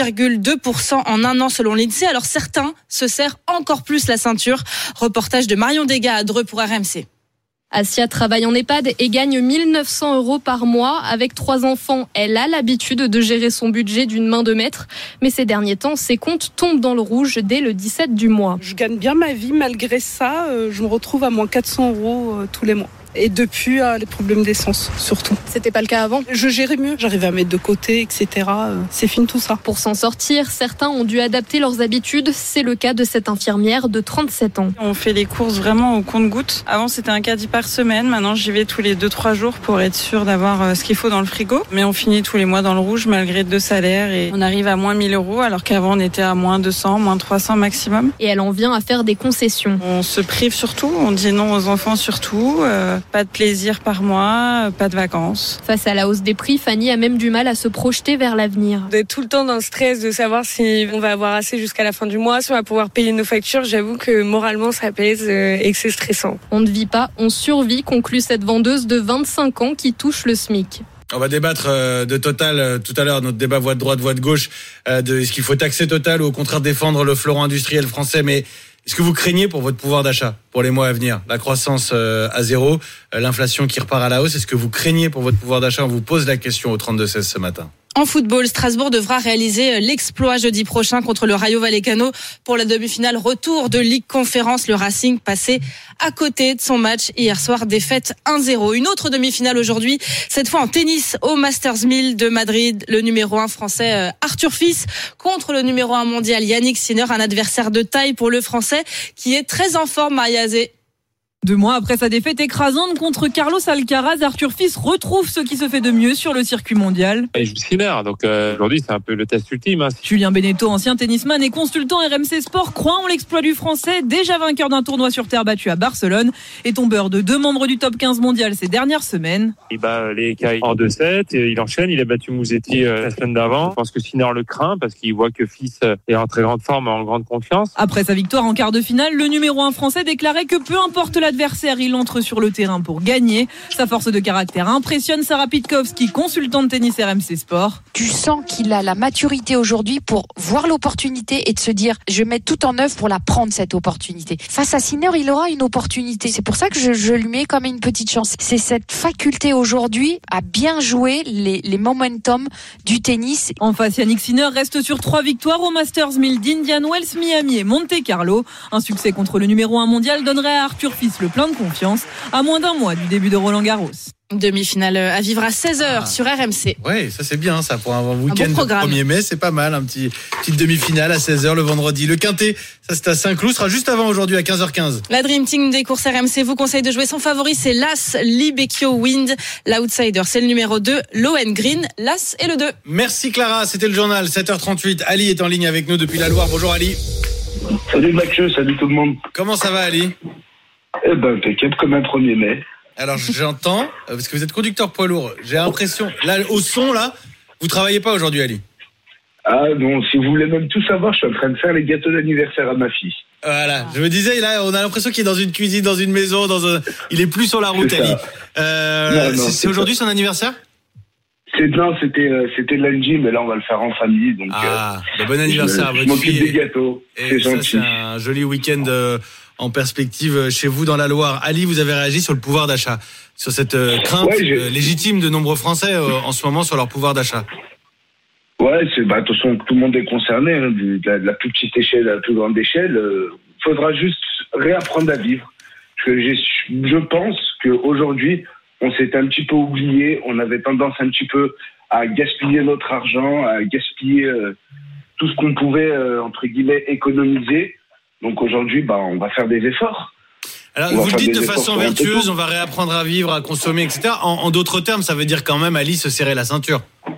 2,2% en un an selon l'INSEE. Alors certains se serrent encore plus la ceinture. Reportage de Marion Degas à Dreux pour RMC. Asia travaille en EHPAD et gagne 1 900 € par mois. Avec 3 enfants, elle a l'habitude de gérer son budget d'une main de maître. Mais ces derniers temps, ses comptes tombent dans le rouge dès le 17 du mois. Je gagne bien ma vie. Malgré ça, je me retrouve à moins 400 € tous les mois. Et depuis, les problèmes d'essence, surtout. C'était pas le cas avant? Je gérais mieux, j'arrivais à mettre de côté, etc. C'est fini tout ça. Pour s'en sortir, certains ont dû adapter leurs habitudes. C'est le cas de cette infirmière de 37 ans. On fait les courses vraiment au compte-gouttes. Avant, c'était un caddie par semaine. Maintenant, j'y vais tous les 2-3 jours pour être sûr d'avoir ce qu'il faut dans le frigo. Mais on finit tous les mois dans le rouge malgré 2 salaires et on arrive à moins 1000 € alors qu'avant, on était à moins 200, moins 300 maximum. Et elle en vient à faire des concessions. On se prive surtout, on dit non aux enfants surtout. Pas de plaisir par mois, pas de vacances. Face à la hausse des prix, Fanny a même du mal à se projeter vers l'avenir. D'être tout le temps dans le stress de savoir si on va avoir assez jusqu'à la fin du mois, si on va pouvoir payer nos factures, j'avoue que moralement ça pèse et que c'est stressant. On ne vit pas, on survit, conclut cette vendeuse de 25 ans qui touche le SMIC. On va débattre de Total tout à l'heure, notre débat voix de droite, voix de gauche, de est-ce qu'il faut taxer Total ou au contraire défendre le fleuron industriel français. Mais est-ce que vous craignez pour votre pouvoir d'achat pour les mois à venir? La croissance à zéro, l'inflation qui repart à la hausse. Est-ce que vous craignez pour votre pouvoir d'achat? On vous pose la question au 32-16 ce matin. En football, Strasbourg devra réaliser l'exploit jeudi prochain contre le Rayo Vallecano pour la demi-finale retour de Ligue Conférence. Le Racing passé à côté de son match hier soir, défaite 1-0. Une autre demi-finale aujourd'hui, cette fois en tennis au Masters 1000 de Madrid. Le numéro 1 français Arthur Fils contre le numéro 1 mondial Yannick Sinner, un adversaire de taille pour le français qui est très en forme, Maria-Zé. 2 mois après sa défaite écrasante contre Carlos Alcaraz, Arthur Fils retrouve ce qui se fait de mieux sur le circuit mondial. Il joue Sinner, donc aujourd'hui c'est un peu le test ultime. Julien Beneteau, ancien tennisman et consultant RMC Sport, croit en l'exploit du Français, déjà vainqueur d'un tournoi sur terre battu à Barcelone et tombeur de 2 membres du top 15 mondial ces dernières semaines. Il bat les Kai en 2-7, il enchaîne, il a battu Musetti la semaine d'avant. Je pense que Sinner le craint parce qu'il voit que Fils est en très grande forme et en grande confiance. Après sa victoire en quart de finale, le numéro 1 français déclarait que peu importe l'adversaire, il entre sur le terrain pour gagner. Sa force de caractère impressionne Sarah Pitkowski, consultante tennis RMC Sport. Tu sens qu'il a la maturité aujourd'hui pour voir l'opportunité et de se dire je vais mettre tout en œuvre pour la prendre cette opportunité. Face à Sinner, il aura une opportunité. C'est pour ça que je lui mets comme une petite chance. C'est cette faculté aujourd'hui à bien jouer les momentum du tennis. En face, Yannick Sinner reste sur 3 victoires au Masters 1000 d'Indian Wells, Miami et Monte Carlo. Un succès contre le numéro 1 mondial donnerait à Arthur Fils le plein de confiance à moins d'1 mois du début de Roland Garros. Demi-finale à vivre à 16h sur RMC. Oui, ça c'est bien ça pour un week-end bon du 1er mai, c'est pas mal, petite demi-finale à 16h le vendredi. Le Quintet, ça c'est à Saint-Cloud, sera juste avant aujourd'hui à 15h15. La Dream Team des courses RMC vous conseille de jouer son favori, c'est l'As Libecchio Wind. L'outsider, c'est le numéro 2, Lohengrin. L'As et le 2. Merci Clara, c'était le journal, 7h38. Ali est en ligne avec nous depuis la Loire. Bonjour Ali. Salut Mathieu, salut tout le monde. Comment ça va Ali? Eh ben impeccable comme un 1er mai. Alors j'entends, parce que vous êtes conducteur poids lourd, j'ai l'impression, là au son là, vous travaillez pas aujourd'hui Ali? Ah non, si vous voulez même tout savoir, je suis en train de faire les gâteaux d'anniversaire à ma fille. Voilà, je me disais, là on a l'impression qu'il est dans une cuisine, dans une maison, il est plus sur la route Ali. C'est aujourd'hui son anniversaire? C'était lundi, mais là on va le faire en famille. Donc, bon anniversaire à votre fille. Je m'occupe des gâteaux, c'est gentil. C'est un joli week-end en perspective chez vous dans la Loire. Ali, vous avez réagi sur le pouvoir d'achat, sur cette crainte légitime de nombreux Français en ce moment sur leur pouvoir d'achat. Ouais, de toute façon tout le monde est concerné, hein, de la plus petite échelle à la plus grande échelle. Faudra juste réapprendre à vivre. Je pense qu'aujourd'hui, on s'est un petit peu oublié, on avait tendance un petit peu à gaspiller notre argent, à gaspiller tout ce qu'on pouvait, entre guillemets, économiser. Donc aujourd'hui, on va faire des efforts. Alors vous le dites de façon vertueuse, on va réapprendre à vivre, à consommer, etc. En d'autres termes, ça veut dire quand même, Ali, se serrer la ceinture.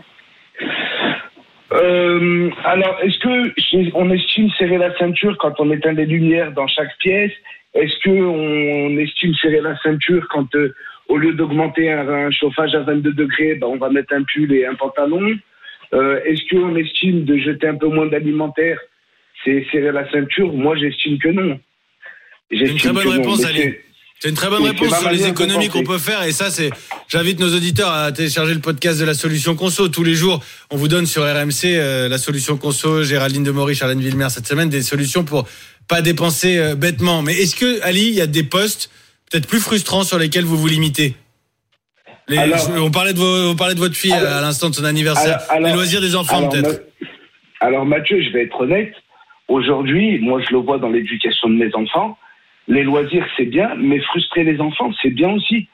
Alors, est-ce que on estime serrer la ceinture quand on éteint des lumières dans chaque pièce? Est-ce qu'on estime serrer la ceinture quand, au lieu d'augmenter un chauffage à 22 degrés, on va mettre un pull et un pantalon? Est-ce qu'on estime de jeter un peu moins d'alimentaire? C'est serrer la ceinture? Moi, j'estime que non. C'est une très bonne réponse, Ali. C'est une très bonne réponse sur les économies qu'on peut faire. Et ça, j'invite nos auditeurs à télécharger le podcast de la Solution Conso. Tous les jours, on vous donne sur RMC la Solution Conso, Géraldine Demory, Charlène Villemer cette semaine, des solutions pour pas dépenser bêtement. Mais est-ce que, Ali, il y a des postes peut-être plus frustrants sur lesquels vous vous limitez? On parlait de votre fille à l'instant de son anniversaire. Les loisirs des enfants, peut-être. Alors, Mathieu, je vais être honnête. Aujourd'hui, moi, je le vois dans l'éducation de mes enfants. Les loisirs, c'est bien, mais frustrer les enfants, c'est bien aussi.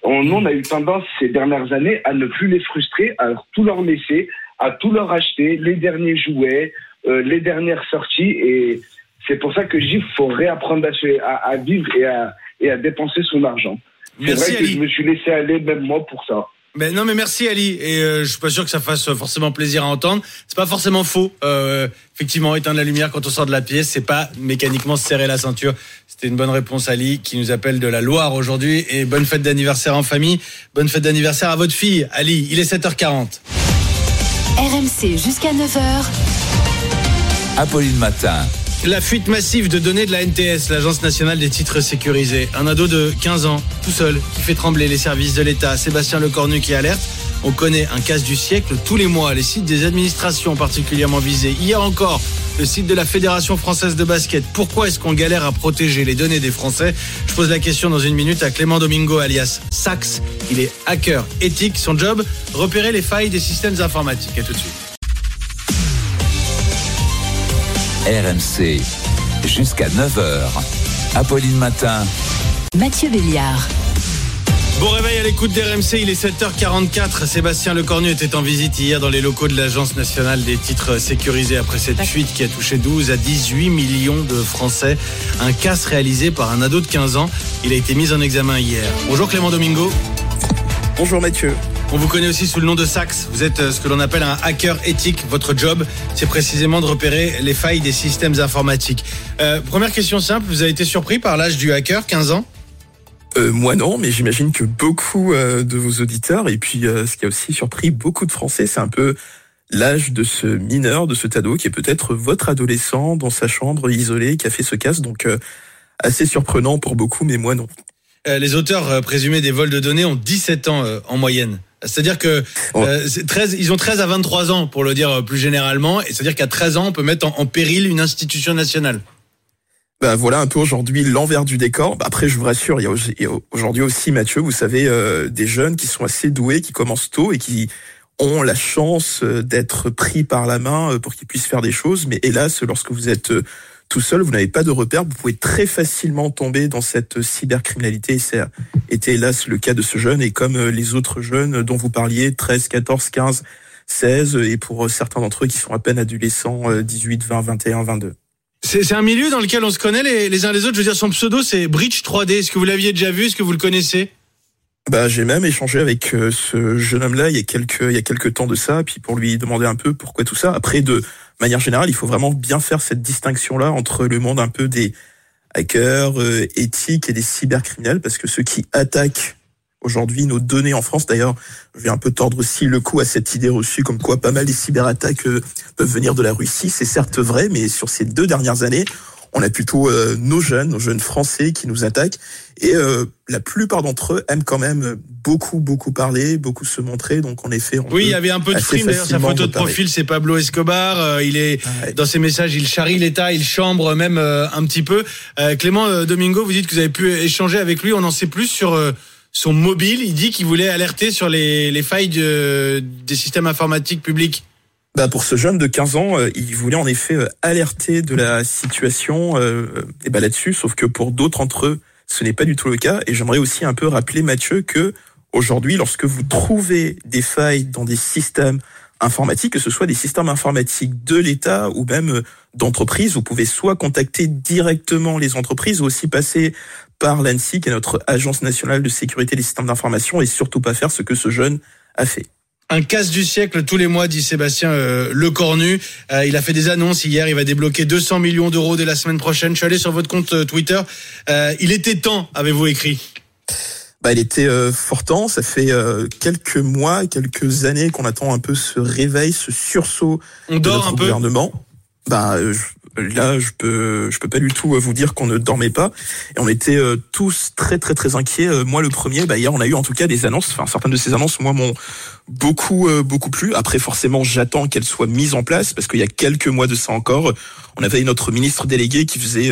On a eu tendance ces dernières années à ne plus les frustrer, à tout leur laisser, à tout leur acheter, les derniers jouets, les dernières sorties. Et c'est pour ça que je dis qu'il faut réapprendre à vivre et à dépenser son argent. Merci, c'est vrai Ali. que je me suis laissé aller, même moi, pour ça. Mais merci Ali, et je suis pas sûr que ça fasse forcément plaisir à entendre. C'est pas forcément faux. Effectivement, éteindre la lumière quand on sort de la pièce, c'est pas mécaniquement se serrer la ceinture. C'était une bonne réponse, Ali, qui nous appelle de la Loire aujourd'hui. Et bonne fête d'anniversaire en famille. Bonne fête d'anniversaire à votre fille, Ali. Il est 7h40. RMC jusqu'à 9h. Apolline Matin. La fuite massive de données de la NTS, l'Agence nationale des titres sécurisés. Un ado de 15 ans, tout seul, qui fait trembler les services de l'État. Sébastien Lecornu qui alerte. On connaît un casse du siècle tous les mois. Les sites des administrations particulièrement visés. Hier encore, le site de la Fédération française de basket. Pourquoi est-ce qu'on galère à protéger les données des Français ? Je pose la question dans une minute à Clément Domingo alias Sax. Il est hacker éthique. Son job, repérer les failles des systèmes informatiques. À tout de suite. RMC, jusqu'à 9h. Apolline Matin. Mathieu Béliard. Bon réveil à l'écoute d'RMC, il est 7h44. Sébastien Lecornu était en visite hier dans les locaux de l'Agence nationale des titres sécurisés après cette fuite qui a touché 12 à 18 millions de Français. Un casse réalisé par un ado de 15 ans. Il a été mis en examen hier. Bonjour Clément Domingo. Bonjour Mathieu. On vous connaît aussi sous le nom de Sax. Vous êtes ce que l'on appelle un hacker éthique. Votre job, c'est précisément de repérer les failles des systèmes informatiques. Première question simple, vous avez été surpris par l'âge du hacker, 15 ans ? Moi non, mais j'imagine que beaucoup de vos auditeurs, et puis ce qui a aussi surpris beaucoup de Français, c'est un peu l'âge de ce mineur, de ce ado, qui est peut-être votre adolescent dans sa chambre isolée, qui a fait ce casse, donc assez surprenant pour beaucoup, mais moi non. Les auteurs présumés des vols de données ont 17 ans en moyenne. C'est-à-dire que ils ont 13 à 23 ans, pour le dire plus généralement, et c'est-à-dire qu'à 13 ans, on peut mettre en péril une institution nationale. Bah voilà un peu aujourd'hui l'envers du décor. Après, je vous rassure, il y a aujourd'hui aussi, Mathieu, vous savez, des jeunes qui sont assez doués, qui commencent tôt et qui ont la chance d'être pris par la main pour qu'ils puissent faire des choses. Mais hélas, lorsque vous êtes tout seul, vous n'avez pas de repères, vous pouvez très facilement tomber dans cette cybercriminalité. Et ça a été hélas le cas de ce jeune. Et comme les autres jeunes dont vous parliez, 13, 14, 15, 16, et pour certains d'entre eux qui sont à peine adolescents, 18, 20, 21, 22. C'est un milieu dans lequel on se connaît les uns les autres. Je veux dire, son pseudo, c'est Bridge 3D. Est-ce que vous l'aviez déjà vu ? Est-ce que vous le connaissez ? Bah, j'ai même échangé avec ce jeune homme-là il y a quelques temps de ça, puis pour lui demander un peu pourquoi tout ça. Après, de manière générale, il faut vraiment bien faire cette distinction-là entre le monde un peu des hackers éthiques et des cybercriminels, parce que ceux qui attaquent aujourd'hui nos données en France, d'ailleurs, je vais un peu tordre aussi le cou à cette idée reçue comme quoi pas mal des cyberattaques peuvent venir de la Russie. C'est certes vrai, mais sur ces 2 dernières années, on a plutôt nos jeunes Français qui nous attaquent, et la plupart d'entre eux aiment quand même beaucoup parler, beaucoup se montrer. Donc en effet, oui, il y avait un peu de frime. D'ailleurs, sa photo de profil, c'est Pablo Escobar. Il est dans ses messages, il charrie l'État, il chambre même un petit peu. Clément Domingo, vous dites que vous avez pu échanger avec lui. On en sait plus sur son mobile. Il dit qu'il voulait alerter sur les failles des systèmes informatiques publics. Bah pour ce jeune de 15 ans, il voulait en effet alerter de la situation et bah là-dessus, sauf que pour d'autres d'entre eux, ce n'est pas du tout le cas. Et j'aimerais aussi un peu rappeler, Mathieu, que aujourd'hui, lorsque vous trouvez des failles dans des systèmes informatiques, que ce soit des systèmes informatiques de l'État ou même d'entreprises, vous pouvez soit contacter directement les entreprises ou aussi passer par l'ANSSI, qui est notre Agence nationale de sécurité des systèmes d'information, et surtout pas faire ce que ce jeune a fait. Un casse du siècle tous les mois, dit Sébastien Lecornu. Il a fait des annonces hier, il va débloquer 200 millions d'euros dès la semaine prochaine. Je suis allé sur votre compte Twitter. Il était temps, avez-vous écrit ? Bah, il était fort temps. Ça fait quelques mois, quelques années qu'on attend un peu ce réveil, ce sursaut de notre gouvernement. Bah, là, je peux pas du tout vous dire qu'on ne dormait pas. Et on était tous très inquiets. Moi, le premier, bah, hier, on a eu en tout cas des annonces. Enfin, certaines de ces annonces, moi, m'ont beaucoup plu. Après, forcément, j'attends qu'elles soient mises en place, parce qu'il y a quelques mois de ça encore, on avait notre ministre délégué qui faisait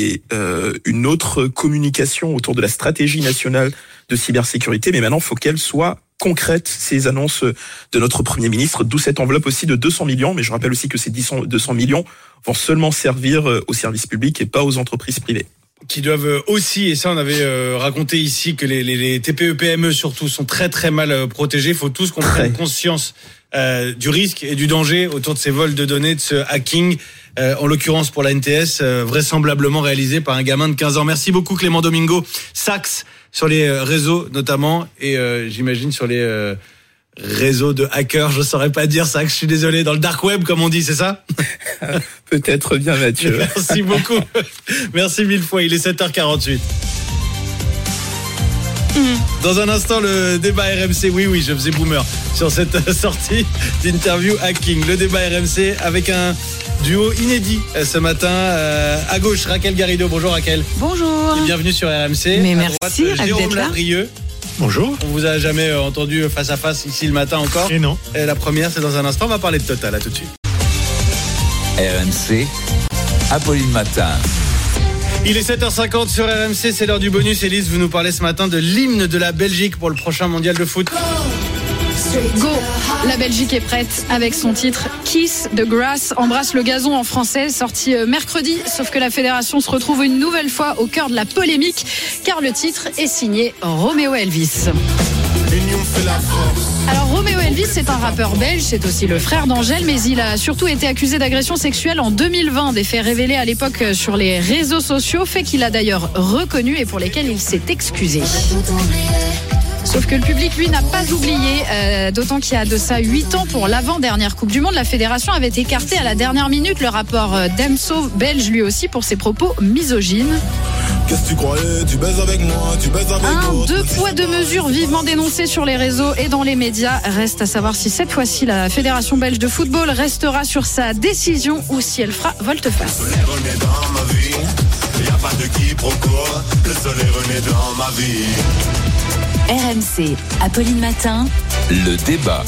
une autre communication autour de la stratégie nationale de cybersécurité. Mais maintenant, il faut qu'elle soit concrète, ces annonces de notre Premier ministre, d'où cette enveloppe aussi de 200 millions. Mais je rappelle aussi que ces 200 millions vont seulement servir aux services publics et pas aux entreprises privées. qui doivent aussi, et ça on avait raconté ici, que les TPE-PME surtout sont très très mal protégés. Il faut tous qu'on prenne conscience du risque et du danger autour de ces vols de données, de ce hacking, en l'occurrence pour la NTS, vraisemblablement réalisé par un gamin de 15 ans. Merci beaucoup Clément Domingo. Sax sur les réseaux notamment, et j'imagine sur les réseaux de hackers, je saurais pas dire ça, je suis désolé, dans le dark web comme on dit, c'est ça? Peut-être bien Mathieu. Merci beaucoup. Merci mille fois, il est 7h48. Dans un instant, le débat RMC. Oui, je faisais boomer sur cette sortie d'interview hacking. Le débat RMC avec un duo inédit ce matin. À gauche, Raquel Garrido. Bonjour Raquel. Bonjour. Et bienvenue sur RMC. Mais à merci, droite, Jérôme Lavrieux. Bonjour. On vous a jamais entendu face à face ici le matin encore. Et non. Et la première, c'est dans un instant. On va parler de Total. À tout de suite. RMC, Apolline Matin. Il est 7h50 sur RMC, c'est l'heure du bonus. Élise, vous nous parlez ce matin de l'hymne de la Belgique pour le prochain mondial de foot. Go! La Belgique est prête avec son titre Kiss the Grass, embrasse le gazon en français, sorti mercredi. Sauf que la fédération se retrouve une nouvelle fois au cœur de la polémique, car le titre est signé Romeo Elvis. Alors Romeo Elvis, c'est un rappeur belge, c'est aussi le frère d'Angèle, mais il a surtout été accusé d'agression sexuelle en 2020, des faits révélés à l'époque sur les réseaux sociaux, faits qu'il a d'ailleurs reconnu et pour lesquels il s'est excusé. Sauf que le public, lui, n'a pas oublié, d'autant qu'il y a de ça 8 ans, pour l'avant-dernière Coupe du Monde, la fédération avait écarté à la dernière minute le rapport Demso, belge lui aussi, pour ses propos misogynes. Qu'est-ce que tu croyais? Tu baises avec moi, tu baises avec moi. Deux poids, deux mesures vivement dénoncés sur les réseaux et dans les médias. Reste à savoir si cette fois-ci la Fédération belge de football restera sur sa décision ou si elle fera volte-face. Il n'y a pas de quiproquo, le soleil renaît dans ma vie. RMC, Apolline Matin. Le débat.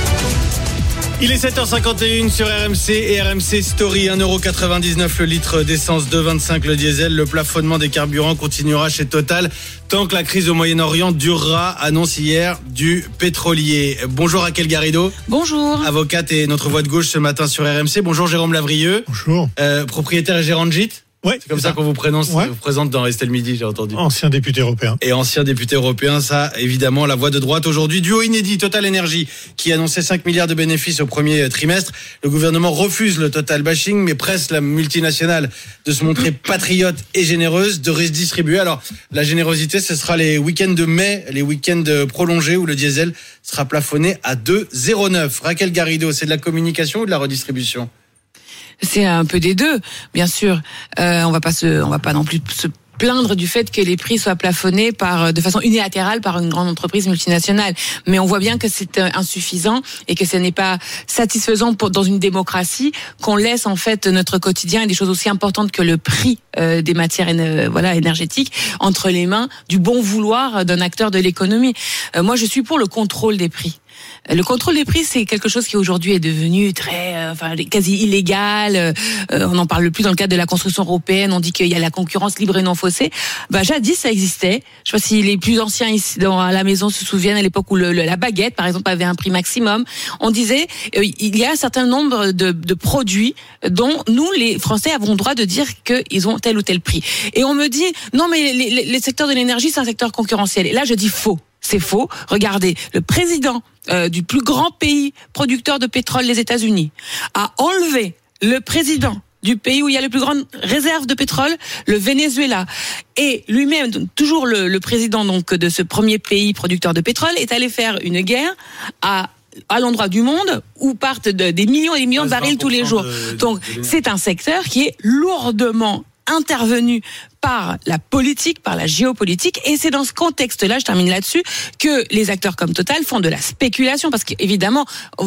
Il est 7h51 sur RMC et RMC Story. 1,99€ le litre d'essence, 2,25€ le diesel. Le plafonnement des carburants continuera chez Total tant que la crise au Moyen-Orient durera, annonce hier du pétrolier. Bonjour Raquel Garrido. Bonjour. Avocate et notre voix de gauche ce matin sur RMC. Bonjour Jérôme Lavrieux. Bonjour. Propriétaire et gérant de gîte. Ouais, c'est comme ça qu'on vous présente dans Estelle Midi, j'ai entendu. Ancien député européen. Et ancien député européen, ça, évidemment, la voix de droite aujourd'hui. Duo inédit, Total Energy, qui annonçait 5 milliards de bénéfices au premier trimestre. Le gouvernement refuse le Total bashing, mais presse la multinationale de se montrer patriote et généreuse, de redistribuer. Alors, la générosité, ce sera les week-ends de mai, les week-ends prolongés où le diesel sera plafonné à 2,09. Raquel Garrido, c'est de la communication ou de la redistribution? C'est un peu des deux, bien sûr. On va pas non plus se plaindre du fait que les prix soient plafonnés de façon unilatérale par une grande entreprise multinationale. Mais on voit bien que c'est insuffisant et que ce n'est pas satisfaisant dans une démocratie qu'on laisse en fait notre quotidien et des choses aussi importantes que le prix des matières énergétiques entre les mains du bon vouloir d'un acteur de l'économie. Moi, je suis pour le contrôle des prix. Le contrôle des prix, c'est quelque chose qui aujourd'hui est devenu quasi illégal. On n'en parle plus dans le cadre de la construction européenne. On dit qu'il y a la concurrence libre et non faussée. Jadis, ça existait. Je sais pas si les plus anciens ici à la maison se souviennent à l'époque où la baguette, par exemple, avait un prix maximum. On disait il y a un certain nombre de produits dont nous, les Français, avons le droit de dire qu'ils ont tel ou tel prix. Et on me dit non, mais les secteurs de l'énergie, c'est un secteur concurrentiel. Et là, je dis faux. C'est faux. Regardez, le président du plus grand pays producteur de pétrole, les États-Unis, a enlevé le président du pays où il y a les plus grandes réserves de pétrole, le Venezuela. Et lui-même, toujours le président donc de ce premier pays producteur de pétrole, est allé faire une guerre à l'endroit du monde où partent des millions et des millions de barils tous les jours. Donc, c'est un secteur qui est lourdement intervenu par la politique, par la géopolitique, et c'est dans ce contexte-là, je termine là-dessus, que les acteurs comme Total font de la spéculation, parce qu'évidemment,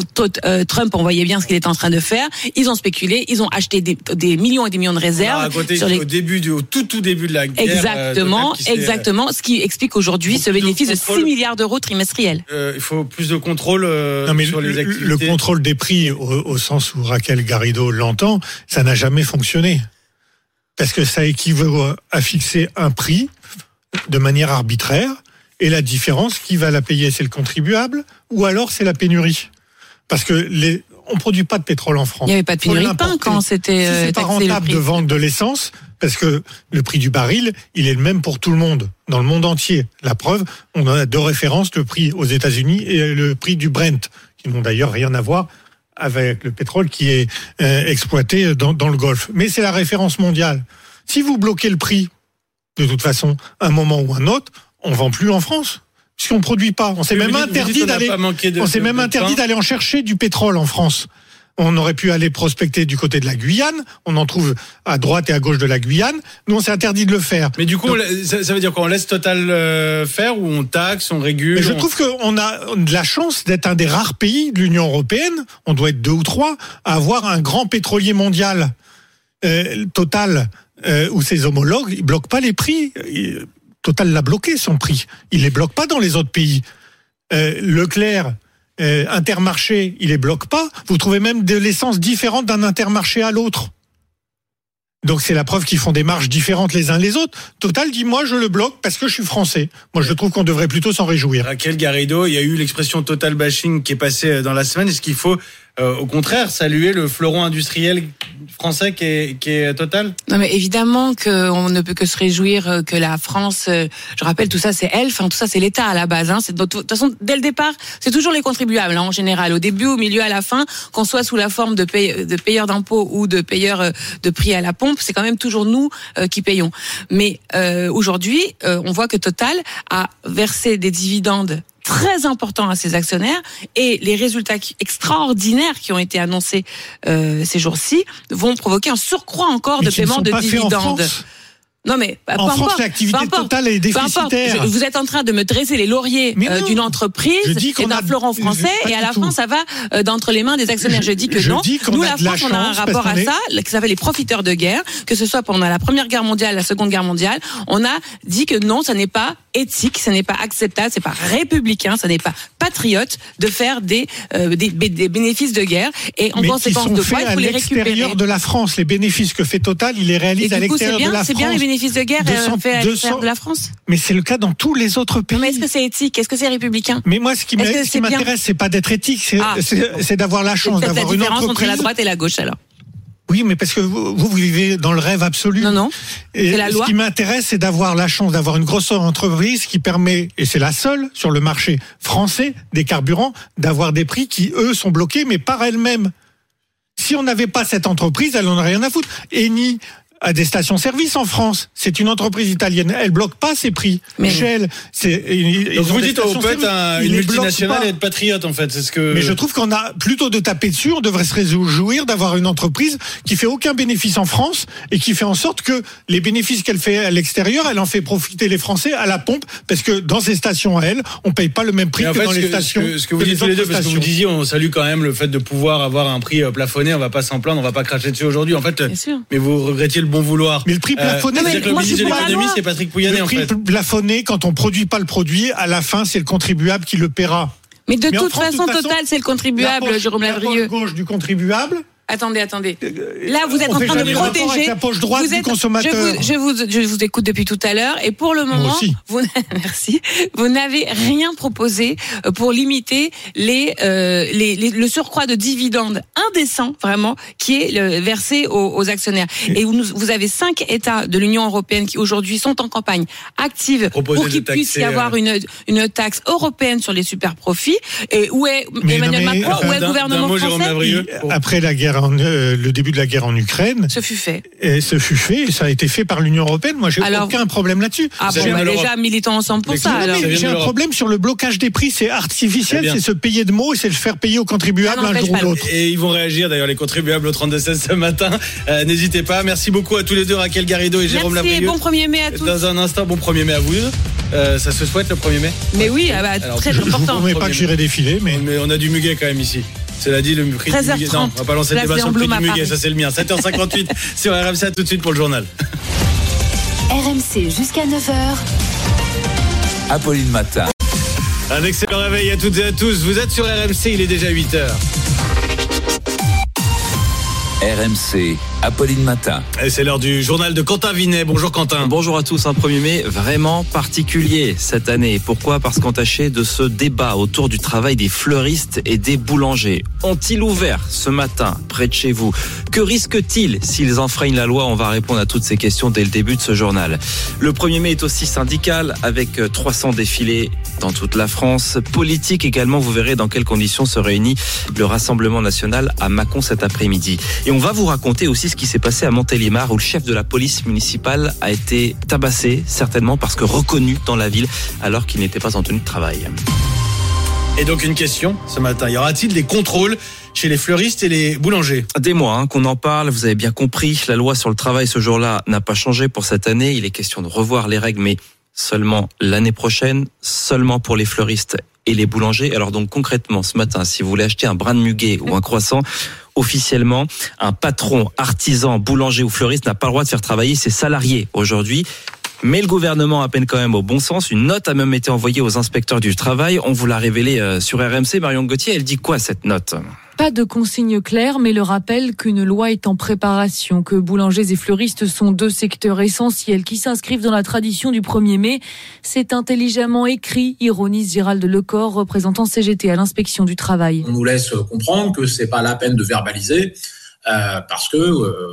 Trump, on voyait bien ce qu'il est en train de faire, ils ont spéculé, ils ont acheté des millions et des millions de réserves. Au tout début de la guerre. Exactement, ce qui explique aujourd'hui ce bénéfice de 6 milliards d'euros trimestriels. Il faut plus de contrôle sur les activités. Le contrôle des prix, au sens où Raquel Garrido l'entend, ça n'a jamais fonctionné. Parce que ça équivaut à fixer un prix de manière arbitraire, et la différence, qui va la payer, c'est le contribuable, ou alors c'est la pénurie. Parce que on produit pas de pétrole en France. Il n'y avait pas de pénurie de pain quand c'était c'est pas rentable de vendre de l'essence, parce que le prix du baril, il est le même pour tout le monde, dans le monde entier. La preuve, on a 2 références, le prix aux États-Unis et le prix du Brent, qui n'ont d'ailleurs rien à voir avec le pétrole qui est exploité dans le Golfe. Mais c'est la référence mondiale. Si vous bloquez le prix, de toute façon, un moment ou un autre, on vend plus en France. Puisqu'on produit pas. On s'est même interdit d'aller en chercher du pétrole en France. On aurait pu aller prospecter du côté de la Guyane. On en trouve à droite et à gauche de la Guyane. Nous, on s'est interdit de le faire. Mais du coup, ça veut dire qu'on laisse Total faire ou on taxe, on régule? Mais je trouve qu'on a de la chance d'être un des rares pays de l'Union européenne. On doit être 2 ou 3 à avoir un grand pétrolier mondial. Total, ou ses homologues, ils bloquent pas les prix. Total l'a bloqué son prix. Il les bloque pas dans les autres pays. Leclerc, Intermarché, il les bloque pas. Vous trouvez même de l'essence différente d'un Intermarché à l'autre. Donc c'est la preuve qu'ils font des marges différentes les uns les autres. Total dit moi je le bloque parce que je suis français. Moi je trouve qu'on devrait plutôt s'en réjouir. Raquel Garrido, il y a eu l'expression Total bashing qui est passée dans la semaine. Est-ce qu'il faut au contraire saluer le fleuron industriel français qui est Total? Non mais évidemment qu'on ne peut que se réjouir que la France, je rappelle tout ça c'est Elf, tout ça c'est l'État à la base. De toute façon dès le départ c'est toujours les contribuables en général, au début, au milieu, à la fin, qu'on soit sous la forme de payeurs d'impôts ou de payeurs de prix à la pompe, c'est quand même toujours nous qui payons. Mais aujourd'hui on voit que Total a versé des dividendes très important à ses actionnaires et les résultats extraordinaires qui ont été annoncés ces jours-ci vont provoquer un surcroît encore de paiement de dividendes. Non mais en France, l'activité totale est déficitaire. Vous êtes en train de me dresser les lauriers d'une entreprise et d'un fleuron français et à la fin ça va d'entre les mains des actionnaires. Je dis que non. Nous la France on a un rapport à ça qui s'appelle les profiteurs de guerre, que ce soit pendant la Première Guerre mondiale, la Seconde Guerre mondiale, on a dit que non, ça n'est pas éthique, ça n'est pas acceptable, c'est pas républicain, ça n'est pas patriote de faire des bénéfices de guerre et en conséquence de quoi il faut les récupérer. À l'extérieur de la France, les bénéfices que fait Total, il les réalise à l'extérieur de la France. C'est bien les bénéfices de guerre fait à l'extérieur de la France. Mais c'est le cas dans tous les autres pays. Mais est-ce que c'est éthique? Est-ce que c'est républicain? Mais moi, ce qui m'intéresse, c'est pas d'être éthique, c'est d'avoir la chance d'avoir une entreprise. C'est la différence entre la droite et la gauche, alors. Oui, mais parce que vous vivez dans le rêve absolu. Non. Et la loi. Ce qui m'intéresse, c'est d'avoir la chance d'avoir une grosse entreprise qui permet, et c'est la seule sur le marché français des carburants, d'avoir des prix qui, eux, sont bloqués, mais par elles-mêmes. Si on n'avait pas cette entreprise, elle n'en a rien à foutre. Eni a des stations-service en France. C'est une entreprise italienne. Elle bloque pas ses prix. Mais Shell, donc vous dites on peut être une multinationale et être patriote en fait. C'est ce que. Mais je trouve qu'on a plutôt de taper dessus. On devrait se réjouir d'avoir une entreprise qui fait aucun bénéfice en France et qui fait en sorte que les bénéfices qu'elle fait à l'extérieur, elle en fait profiter les Français à la pompe parce que dans ces stations à elle, on paye pas le même prix que dans les stations. Ce que vous dites tous les deux, parce que vous disiez, on salue quand même le fait de pouvoir avoir un prix plafonné. On va pas s'en plaindre, on va pas cracher dessus aujourd'hui. En fait, mais vous regrettiez le bon vouloir. Mais le prix plafonné, c'est Patrick Pouyanné en fait. Le prix plafonné, quand on produit pas le produit, à la fin, c'est le contribuable qui le paiera. Mais de toute façon, Total, c'est le contribuable, Jérôme Lavrieux. La poche gauche du contribuable. Attendez. Là, vous êtes en train de me protéger. La poche droite du consommateur. Je vous écoute depuis tout à l'heure et pour le moment, merci. Vous n'avez rien proposé pour limiter le surcroît de dividendes indécent, vraiment, qui est versé aux actionnaires. Et vous avez 5 États de l'Union européenne qui aujourd'hui sont en campagne active pour qu'il puisse y avoir une taxe européenne sur les super profits. Et où est Emmanuel Macron, où est le gouvernement français? Après la guerre. Le début de la guerre en Ukraine. Ce fut fait. Et ça a été fait par l'Union européenne. Moi, j'ai aucun problème là-dessus. Déjà militants ensemble pour ça. J'ai un problème sur le blocage des prix. C'est artificiel, c'est se payer de mots et c'est le faire payer aux contribuables un jour ou l'autre. Et ils vont réagir d'ailleurs les contribuables au 32-16 ce matin. N'hésitez pas. Merci beaucoup à tous les deux, Raquel Garrido et Jérôme Lavrieux. Merci, bon 1er mai à tous. Dans un instant, bon 1er mai à vous. Ça se souhaite le 1er mai? Mais oui, très important. Je ne promets pas que j'irai défiler, mais on a du muguet quand même ici. Cela dit, le prix du muguet. Non, on va pas lancer le débat sur le prix du muguet, ça c'est le mien. 7h58 sur RMC, à tout de suite pour le journal. RMC jusqu'à 9h. Apolline Matin. Un excellent réveil à toutes et à tous. Vous êtes sur RMC, il est déjà 8h. RMC, Apolline Matin. Et c'est l'heure du journal de Quentin Vinet. Bonjour Quentin. Bonjour à tous. Un 1er mai vraiment particulier cette année. Pourquoi ? Parce qu'entaché de ce débat autour du travail des fleuristes et des boulangers. Ont-ils ouvert ce matin près de chez vous ? Que risquent-ils s'ils enfreignent la loi ? On va répondre à toutes ces questions dès le début de ce journal. Le 1er mai est aussi syndical avec 300 défilés dans toute la France. Politique également, vous verrez dans quelles conditions se réunit le Rassemblement national à Mâcon cet après-midi. Et on va vous raconter aussi ce qui s'est passé à Montélimar où le chef de la police municipale a été tabassé, certainement parce que reconnu dans la ville alors qu'il n'était pas en tenue de travail. Et donc une question ce matin, y aura-t-il des contrôles chez les fleuristes et les boulangers ? Des mois qu'on en parle, vous avez bien compris, la loi sur le travail ce jour-là n'a pas changé pour cette année. Il est question de revoir les règles, mais seulement l'année prochaine, seulement pour les fleuristes et les boulangers. Alors donc concrètement, ce matin, si vous voulez acheter un brin de muguet ou un croissant, officiellement, un patron, artisan, boulanger ou fleuriste n'a pas le droit de faire travailler ses salariés aujourd'hui. Mais le gouvernement appelle quand même au bon sens. Une note a même été envoyée aux inspecteurs du travail. On vous l'a révélé sur RMC. Marion Gauthier, elle dit quoi cette note ? Pas de consigne claire, mais le rappel qu'une loi est en préparation, que boulangers et fleuristes sont deux secteurs essentiels qui s'inscrivent dans la tradition du 1er mai. C'est intelligemment écrit, ironise Gérald Lecor, représentant CGT à l'inspection du travail. On nous laisse comprendre que c'est pas la peine de verbaliser. Parce que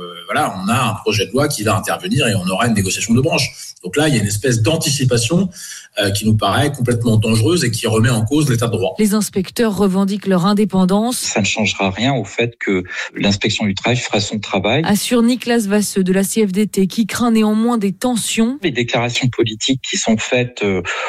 on a un projet de loi qui va intervenir et on aura une négociation de branche. Donc là, il y a une espèce d'anticipation qui nous paraît complètement dangereuse et qui remet en cause l'état de droit. Les inspecteurs revendiquent leur indépendance. Ça ne changera rien au fait que l'inspection du travail fera son travail. Assure Nicolas Vasseux de la CFDT qui craint néanmoins des tensions. Les déclarations politiques qui sont faites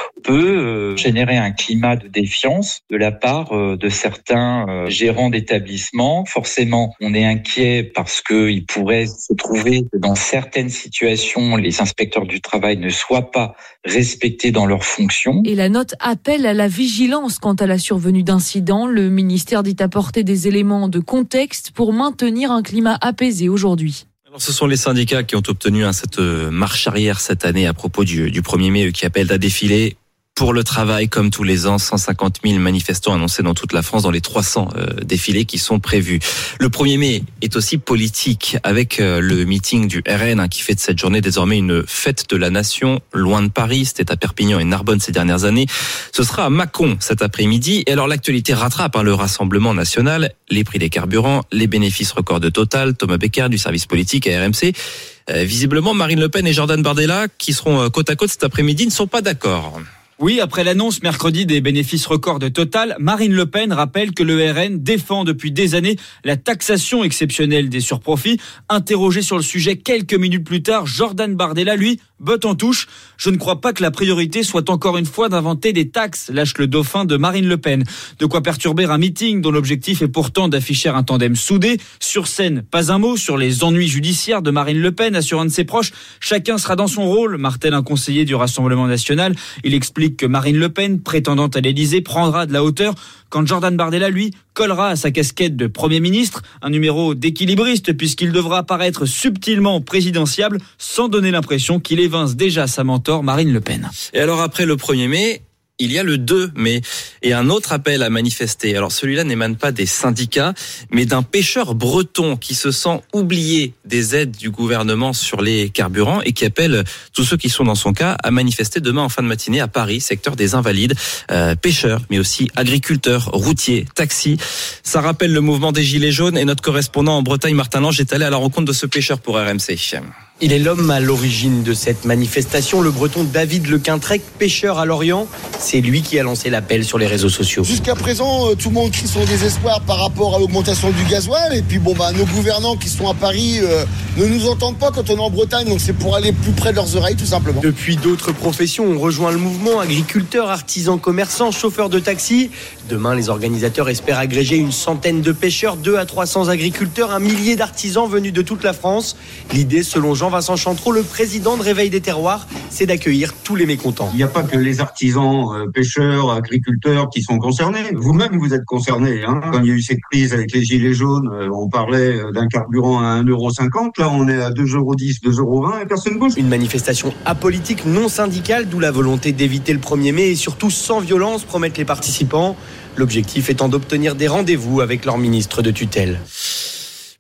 peuvent générer un climat de défiance de la part de certains gérants d'établissements. Forcément, on est inquiet parce qu'il pourrait se trouver que dans certaines situations, les inspecteurs du travail ne soient pas respectés dans leurs fonctions. Et la note appelle à la vigilance quant à la survenue d'incidents. Le ministère dit apporter des éléments de contexte pour maintenir un climat apaisé aujourd'hui. Alors, ce sont les syndicats qui ont obtenu cette marche arrière cette année à propos du 1er mai, qui appellent à défiler pour le travail, comme tous les ans, 150 000 manifestants annoncés dans toute la France dans les 300 défilés qui sont prévus. Le 1er mai est aussi politique avec le meeting du RN qui fait de cette journée désormais une fête de la nation, loin de Paris. C'était à Perpignan et Narbonne ces dernières années. Ce sera à Mâcon cet après-midi. Et alors l'actualité rattrape le Rassemblement national, les prix des carburants, les bénéfices records de Total, Thomas Becker du service politique à RMC. Visiblement, Marine Le Pen et Jordan Bardella, qui seront côte à côte cet après-midi, ne sont pas d'accord. Oui, après l'annonce mercredi des bénéfices records de Total, Marine Le Pen rappelle que le RN défend depuis des années la taxation exceptionnelle des surprofits. Interrogé sur le sujet quelques minutes plus tard, Jordan Bardella, lui, botte en touche. Je ne crois pas que la priorité soit encore une fois d'inventer des taxes, lâche le dauphin de Marine Le Pen. De quoi perturber un meeting dont l'objectif est pourtant d'afficher un tandem soudé. Sur scène, pas un mot sur les ennuis judiciaires de Marine Le Pen, assure un de ses proches. Chacun sera dans son rôle, martèle un conseiller du Rassemblement national. Il explique que Marine Le Pen, prétendante à l'Élysée, prendra de la hauteur quand Jordan Bardella, lui, collera à sa casquette de Premier ministre, un numéro d'équilibriste puisqu'il devra apparaître subtilement présidentiable sans donner l'impression qu'il évince déjà sa mentor Marine Le Pen. Et alors après le 1er mai, il y a le 2 mai et un autre appel à manifester. Alors celui-là n'émane pas des syndicats, mais d'un pêcheur breton qui se sent oublié des aides du gouvernement sur les carburants et qui appelle tous ceux qui sont dans son cas à manifester demain en fin de matinée à Paris, secteur des Invalides. Pêcheurs, mais aussi agriculteurs, routiers, taxis. Ça rappelle le mouvement des Gilets jaunes et notre correspondant en Bretagne, Martin Lange, est allé à la rencontre de ce pêcheur pour RMC. Il est l'homme à l'origine de cette manifestation, le breton David Lequintrec, pêcheur à Lorient. C'est lui qui a lancé l'appel sur les réseaux sociaux. Jusqu'à présent, tout le monde crie son désespoir par rapport à l'augmentation du gasoil. Et puis nos gouvernants qui sont à Paris ne nous entendent pas quand on est en Bretagne. Donc c'est pour aller plus près de leurs oreilles, tout simplement. Depuis, d'autres professions ont rejoint le mouvement. Agriculteurs, artisans, commerçants, chauffeurs de taxi. Demain, les organisateurs espèrent agréger une centaine de pêcheurs, 200 à 300 agriculteurs, 1 millier d'artisans venus de toute la France. L'idée, selon Jean-Vincent Chantreau, le président de Réveil des Terroirs, c'est d'accueillir tous les mécontents. Il n'y a pas que les artisans, pêcheurs, agriculteurs qui sont concernés. Vous-même, vous êtes concernés. Quand il y a eu cette crise avec les Gilets jaunes, on parlait d'un carburant à 1,50 €. Là, on est à 2,10 €, 2,20 € et personne ne bouge. Une manifestation apolitique, non syndicale, d'où la volonté d'éviter le 1er mai et surtout sans violence, promettent les participants. L'objectif étant d'obtenir des rendez-vous avec leur ministre de tutelle.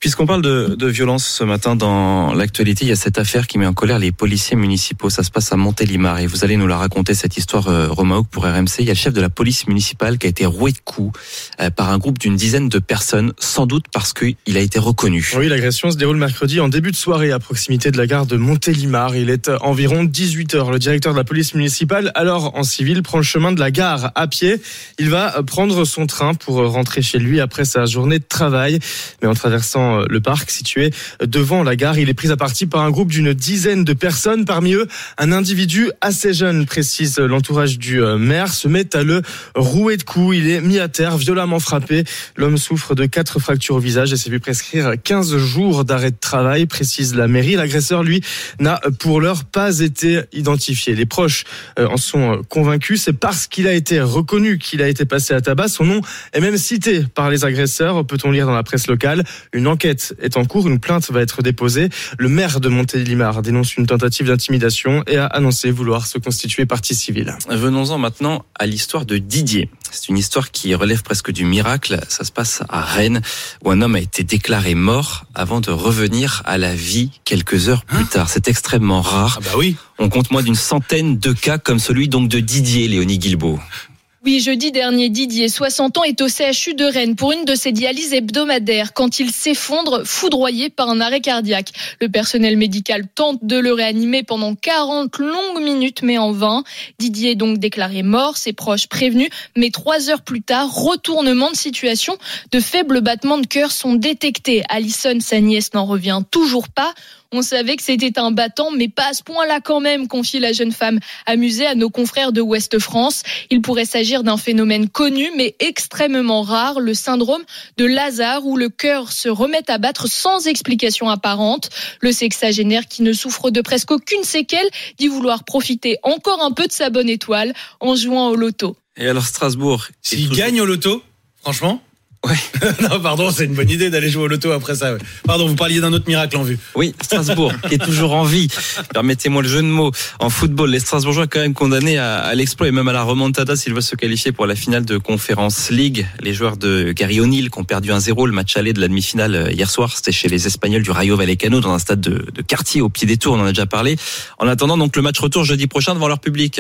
Puisqu'on parle de violence ce matin dans l'actualité, il y a cette affaire qui met en colère les policiers municipaux. Ça se passe à Montélimar et vous allez nous la raconter, cette histoire, Romain Houck, pour RMC. Il y a le chef de la police municipale qui a été roué de coups par un groupe d'une dizaine de personnes, sans doute parce qu'il a été reconnu. Oui, l'agression se déroule mercredi en début de soirée à proximité de la gare de Montélimar. Il est environ 18h. Le directeur de la police municipale, alors en civil, prend le chemin de la gare à pied. Il va prendre son train pour rentrer chez lui après sa journée de travail. Mais en traversant le parc situé devant la gare, il est pris à partie par un groupe d'une dizaine de personnes. Parmi eux, un individu assez jeune, précise l'entourage du maire, se met à le rouer de coups. Il est mis à terre, violemment frappé. L'homme souffre de 4 fractures au visage et s'est vu prescrire 15 jours d'arrêt de travail, précise la mairie. L'agresseur, lui, n'a pour l'heure pas été identifié. Les proches en sont convaincus. C'est parce qu'il a été reconnu qu'il a été passé à tabac. Son nom est même cité par les agresseurs, peut-on lire dans la presse locale. Une enquête est en cours, une plainte va être déposée. Le maire de Montélimar dénonce une tentative d'intimidation et a annoncé vouloir se constituer partie civile. Venons-en maintenant à l'histoire de Didier. C'est une histoire qui relève presque du miracle. Ça se passe à Rennes, où un homme a été déclaré mort avant de revenir à la vie quelques heures plus tard. C'est extrêmement rare. Ah bah oui. On compte moins d'une centaine de cas comme celui donc de Didier, Léonie Guilbault. Oui, jeudi dernier, Didier, 60 ans, est au CHU de Rennes pour une de ses dialyses hebdomadaires quand il s'effondre, foudroyé par un arrêt cardiaque. Le personnel médical tente de le réanimer pendant 40 longues minutes, mais en vain. Didier est donc déclaré mort, ses proches prévenus, mais 3 heures plus tard, retournement de situation. De faibles battements de cœur sont détectés. Alison, sa nièce, n'en revient toujours pas. On savait que c'était un battant, mais pas à ce point-là quand même, confie la jeune femme, amusée à nos confrères de Ouest France. Il pourrait s'agir d'un phénomène connu, mais extrêmement rare, le syndrome de Lazare, où le cœur se remet à battre sans explication apparente. Le sexagénaire, qui ne souffre de presque aucune séquelle, dit vouloir profiter encore un peu de sa bonne étoile en jouant au loto. Et alors Strasbourg, s'il gagne au loto, franchement. Ouais. Non, pardon, c'est une bonne idée d'aller jouer au loto après ça. Ouais. Pardon, vous parliez d'un autre miracle en vue. Oui, Strasbourg, qui est toujours en vie. Permettez-moi le jeu de mots. En football, les Strasbourgeois quand même condamnés à l'exploit et même à la remontada s'ils veulent se qualifier pour la finale de Conference League. Les joueurs de Gary O'Neill qui ont perdu 1-0 le match aller de la demi-finale hier soir. C'était chez les Espagnols du Rayo Vallecano dans un stade de quartier au pied des Tours. On en a déjà parlé. En attendant donc le match retour jeudi prochain devant leur public.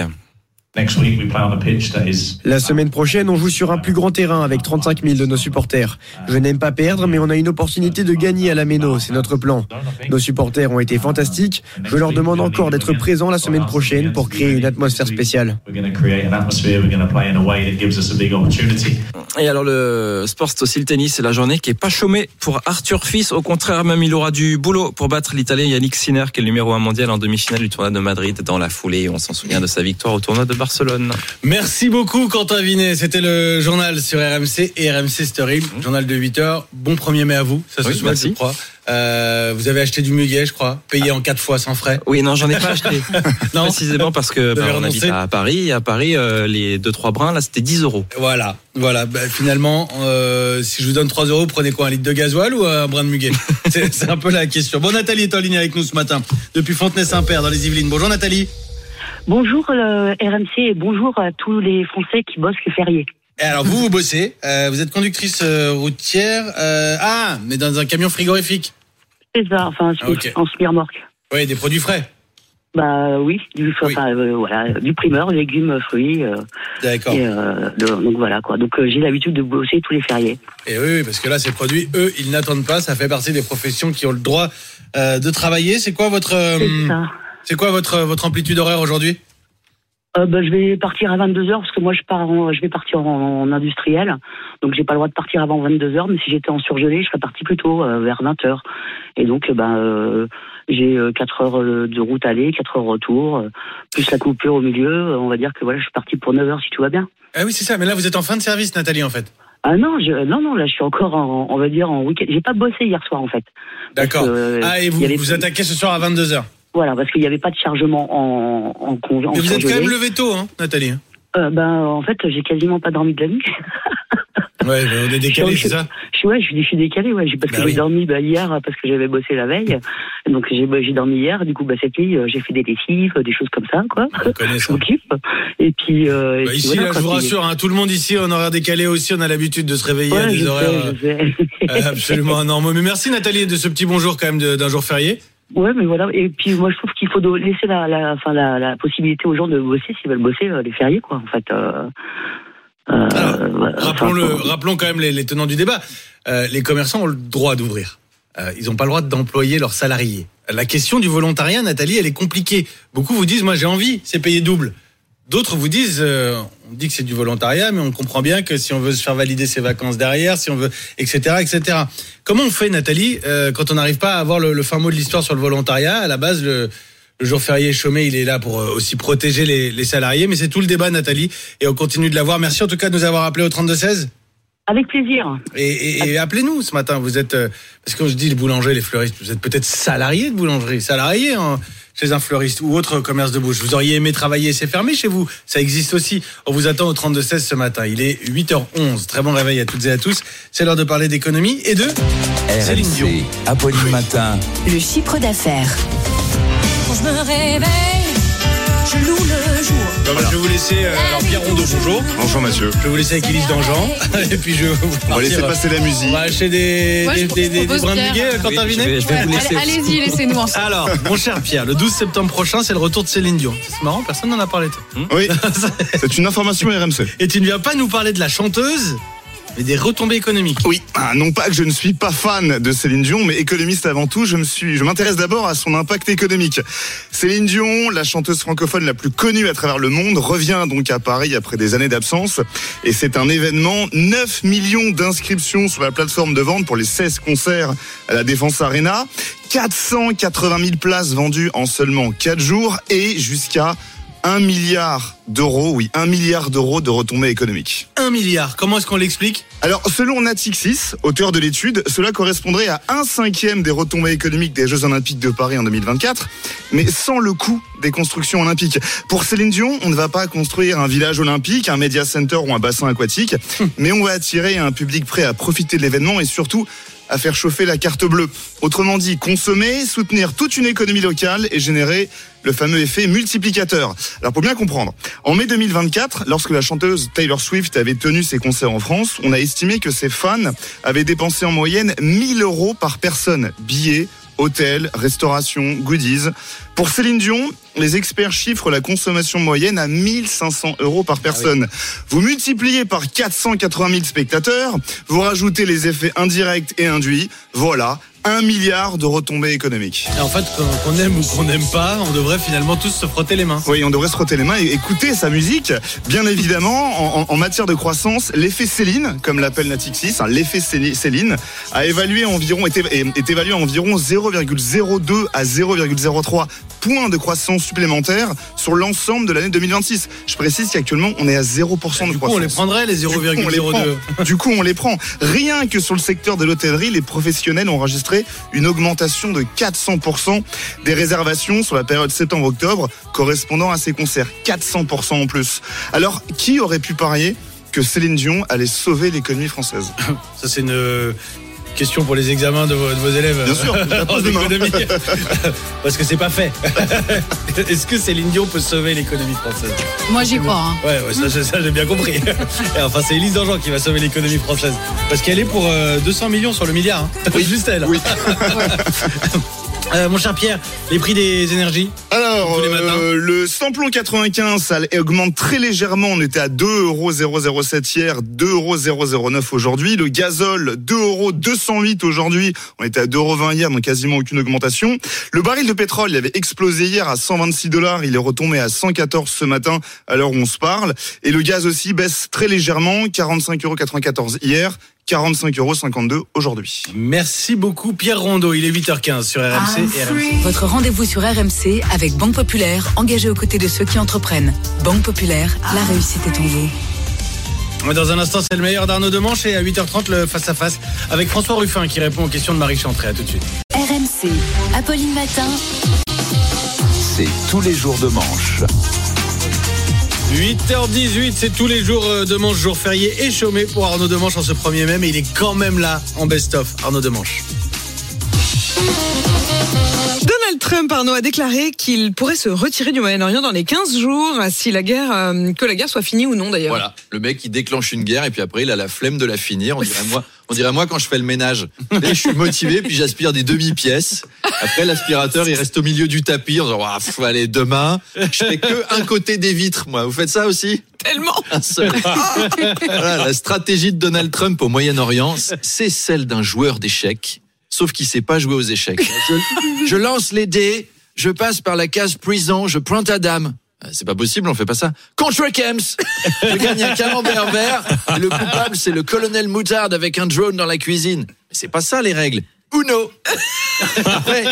La semaine prochaine, on joue sur un plus grand terrain avec 35 000 de nos supporters. Je n'aime pas perdre, mais on a une opportunité de gagner à la Méno, c'est notre plan. Nos supporters ont été fantastiques. Je leur demande encore d'être présents la semaine prochaine pour créer une atmosphère spéciale. Et alors le sport, c'est aussi le tennis. C'est la journée qui est pas chômée pour Arthur Fils. Au contraire, même il aura du boulot pour battre l'Italien Yannick Sinner, qui est le numéro 1 mondial en demi-finale du tournoi de Madrid. Dans la foulée, on s'en souvient de sa victoire au tournoi de Barcelone. Merci beaucoup Quentin Vinet. C'était le journal sur RMC et RMC Story. Journal de 8h. Bon 1er mai à vous. Ça se souhaite, je crois. Vous avez acheté du muguet, je crois, payé en 4 fois sans frais. Oui, non, j'en ai pas acheté. Non, précisément parce que on habite à Paris. À Paris, les 2-3 brins, là, c'était 10 €. Voilà. Finalement, si je vous donne 3 €, prenez quoi, un litre de gasoil ou un brin de muguet? C'est un peu la question. Bon, Nathalie est en ligne avec nous ce matin, depuis Fontenay-Saint-Père, dans les Yvelines. Bonjour Nathalie. Bonjour RMC et bonjour à tous les Français qui bossent le férié. Et alors vous bossez, vous êtes conductrice routière, mais dans un camion frigorifique. C'est ça, enfin en semi-remorque. Oui, des produits frais. Bah oui, du primeur, légumes, fruits. D'accord. Donc voilà quoi. Donc j'ai l'habitude de bosser tous les fériés. Et oui, parce que là ces produits, eux, ils n'attendent pas. Ça fait partie des professions qui ont le droit de travailler. C'est quoi votre amplitude horaire aujourd'hui? Je vais partir à 22h parce que moi je vais partir en industriel, donc j'ai pas le droit de partir avant 22h, mais si j'étais en surgelé, je serais parti plutôt vers 20h. Et donc j'ai 4 heures de route aller, 4 heures retour, plus la coupure au milieu, on va dire que voilà, je suis parti pour 9h si tout va bien. Ah oui, c'est ça, mais là vous êtes en fin de service Nathalie en fait. Ah non, là je suis encore on va dire en week-end. J'ai pas bossé hier soir en fait. D'accord. Et vous attaquez ce soir à 22h. Voilà, parce qu'il n'y avait pas de chargement en congé. Mais vous êtes quand même levé tôt, hein, Nathalie. En fait, j'ai quasiment pas dormi de la nuit. Ouais, mais on est décalé, c'est ça? Je suis décalé, ouais. Parce que j'ai dormi hier, parce que j'avais bossé la veille. Donc j'ai dormi hier, du coup, cette nuit, j'ai fait des lessives, des choses comme ça, quoi. On connaît ça. Je m'occupe. Et puis, ici, voilà, là, je vous rassure, tout le monde ici, en horaire décalé aussi, on a l'habitude de se réveiller à des horaires. Absolument énormes. Mais merci Nathalie de ce petit bonjour quand même d'un jour férié. Ouais, mais voilà. Et puis moi, je trouve qu'il faut laisser la possibilité aux gens de bosser s'ils veulent bosser les fériés, quoi. En fait. Rappelons quand même les tenants du débat. Les commerçants ont le droit d'ouvrir. Ils n'ont pas le droit d'employer leurs salariés. La question du volontariat, Nathalie, elle est compliquée. Beaucoup vous disent, moi j'ai envie, c'est payé double. D'autres vous disent, on dit que c'est du volontariat, mais on comprend bien que si on veut se faire valider ses vacances derrière, si on veut, etc., etc. Comment on fait, Nathalie, quand on n'arrive pas à avoir le fin mot de l'histoire sur le volontariat? À la base, le jour férié chômé, il est là pour aussi protéger les salariés, mais c'est tout le débat, Nathalie, et on continue de l'avoir. Merci en tout cas de nous avoir appelé au 32-16. Avec plaisir. Et appelez-nous ce matin. Vous êtes, parce que je dis les boulangers, les fleuristes, vous êtes peut-être salariés de boulangerie, salariés chez un fleuriste ou autre commerce de bouche. Vous auriez aimé travailler, c'est fermé chez vous. Ça existe aussi. On vous attend au 32-16 ce matin. Il est 8h11. Très bon réveil à toutes et à tous. C'est l'heure de parler d'économie et de Céline Dion. Apolline Matin. Le chiffre d'affaires. Quand je me réveille, je loue le jour. Voilà. Je vais vous laisser Pierre Rondeau, bonjour. Bonjour Mathieu. Je vais vous laisser avec Élise Dangean. Et puis je vais vous on va laisser passer la musique. On va acheter des brins de biguet, Quentin Vinet. Je vais vous laisser. Allez-y, laissez-nous ensemble. Alors, mon cher Pierre, le 12 septembre prochain, c'est le retour de Céline Dion. C'est marrant, personne n'en a parlé. Oui, c'est une information RMC. Et tu ne viens pas nous parler de la chanteuse, mais des retombées économiques. Oui, non pas que je ne suis pas fan de Céline Dion, mais économiste avant tout, je m'intéresse d'abord à son impact économique. Céline Dion, la chanteuse francophone la plus connue à travers le monde, revient donc à Paris après des années d'absence. Et c'est un événement, 9 millions d'inscriptions sur la plateforme de vente pour les 16 concerts à la Défense Arena, 480 000 places vendues en seulement 4 jours et jusqu'à 1 milliard d'euros, oui, 1 milliard d'euros de retombées économiques. 1 milliard, comment est-ce qu'on l'explique ? Alors, selon Natixis, auteur de l'étude, cela correspondrait à 1/5 des retombées économiques des Jeux Olympiques de Paris en 2024, mais sans le coût des constructions olympiques. Pour Céline Dion, on ne va pas construire un village olympique, un media center ou un bassin aquatique, mais on va attirer un public prêt à profiter de l'événement et surtout à faire chauffer la carte bleue. Autrement dit, consommer, soutenir toute une économie locale et générer le fameux effet multiplicateur. Alors pour bien comprendre, en mai 2024, lorsque la chanteuse Taylor Swift avait tenu ses concerts en France, on a estimé que ses fans avaient dépensé en moyenne 1 000 euros par personne. Billets, hôtels, restauration, goodies. Pour Céline Dion, les experts chiffrent la consommation moyenne à 1 500 euros par personne. Vous multipliez par 480 000 spectateurs, vous rajoutez les effets indirects et induits, voilà, 1 milliard de retombées économiques. Et en fait, qu'on aime ou qu'on n'aime pas, on devrait finalement tous se frotter les mains. Oui, on devrait se frotter les mains et écouter sa musique. Bien évidemment, en matière de croissance, l'effet Céline, comme l'appelle Natixis, l'effet Céline, est évalué à environ 0,02 à 0,03 points de croissance supplémentaire sur l'ensemble de l'année 2026. Je précise qu'actuellement, on est à 0% de croissance. On les prendrait, les 0,02. Du coup, on les prend. Rien que sur le secteur de l'hôtellerie, les professionnels ont enregistré une augmentation de 400% des réservations sur la période septembre-octobre correspondant à ces concerts. 400% en plus. Alors, qui aurait pu parier que Céline Dion allait sauver l'économie française ? Ça, c'est une question pour les examens de vos élèves. Bien sûr, en économie. Parce que c'est pas fait. Est-ce que Céline Dion peut sauver l'économie française ? Moi, j'y crois. Ouais, ça j'ai bien compris. Et enfin, c'est Élise Dangean qui va sauver l'économie française. Parce qu'elle est pour 200 millions sur le milliard. Oui. Juste elle. Oui. Mon cher Pierre, les prix des énergies. Alors, le samplon 95, ça augmente très légèrement. On était à 2,007 hier, 2,009 aujourd'hui. Le gazole, 2,208 aujourd'hui. On était à 2,20 hier, donc quasiment aucune augmentation. Le baril de pétrole, il avait explosé hier à $126. Il est retombé à 114 ce matin, à l'heure où on se parle. Et le gaz aussi baisse très légèrement, 45,94 hier. 45,52 aujourd'hui. Merci beaucoup Pierre Rondeau, il est 8h15 sur RMC et RMC. Votre rendez-vous sur RMC avec Banque Populaire, engagée aux côtés de ceux qui entreprennent. Banque Populaire, la réussite est en vous. Dans un instant, c'est le meilleur d'Arnaud Demanche et à 8h30, le face-à-face avec François Ruffin qui répond aux questions de Marie Chantré. À tout de suite. RMC, Apolline Matin. C'est tous les jours de manche. 8h18, c'est tous les jours de Manche, jour férié et chômé pour Arnaud Demanche en ce 1er mai, mais il est quand même là en best-of. Arnaud Demanche. Donald Trump, Arnaud, a déclaré qu'il pourrait se retirer du Moyen-Orient dans les 15 jours, si la guerre, que la guerre soit finie ou non d'ailleurs. Voilà, le mec il déclenche une guerre et puis après il a la flemme de la finir. On dirait moi quand je fais le ménage. Et je suis motivé puis j'aspire des demi-pièces. Après l'aspirateur il reste au milieu du tapis. On dit allez demain, je fais que un côté des vitres moi. Vous faites ça aussi ? Tellement. Un seul. Voilà, la stratégie de Donald Trump au Moyen-Orient, c'est celle d'un joueur d'échecs. Sauf qu'il sait pas jouer aux échecs. Je lance les dés, je passe par la case prison, je pointe à dame. C'est pas possible, on fait pas ça. Contre Kems, je gagne un camembert vert. Et le coupable, c'est le colonel Moutarde avec un drone dans la cuisine. Mais c'est pas ça les règles. Uno. Après,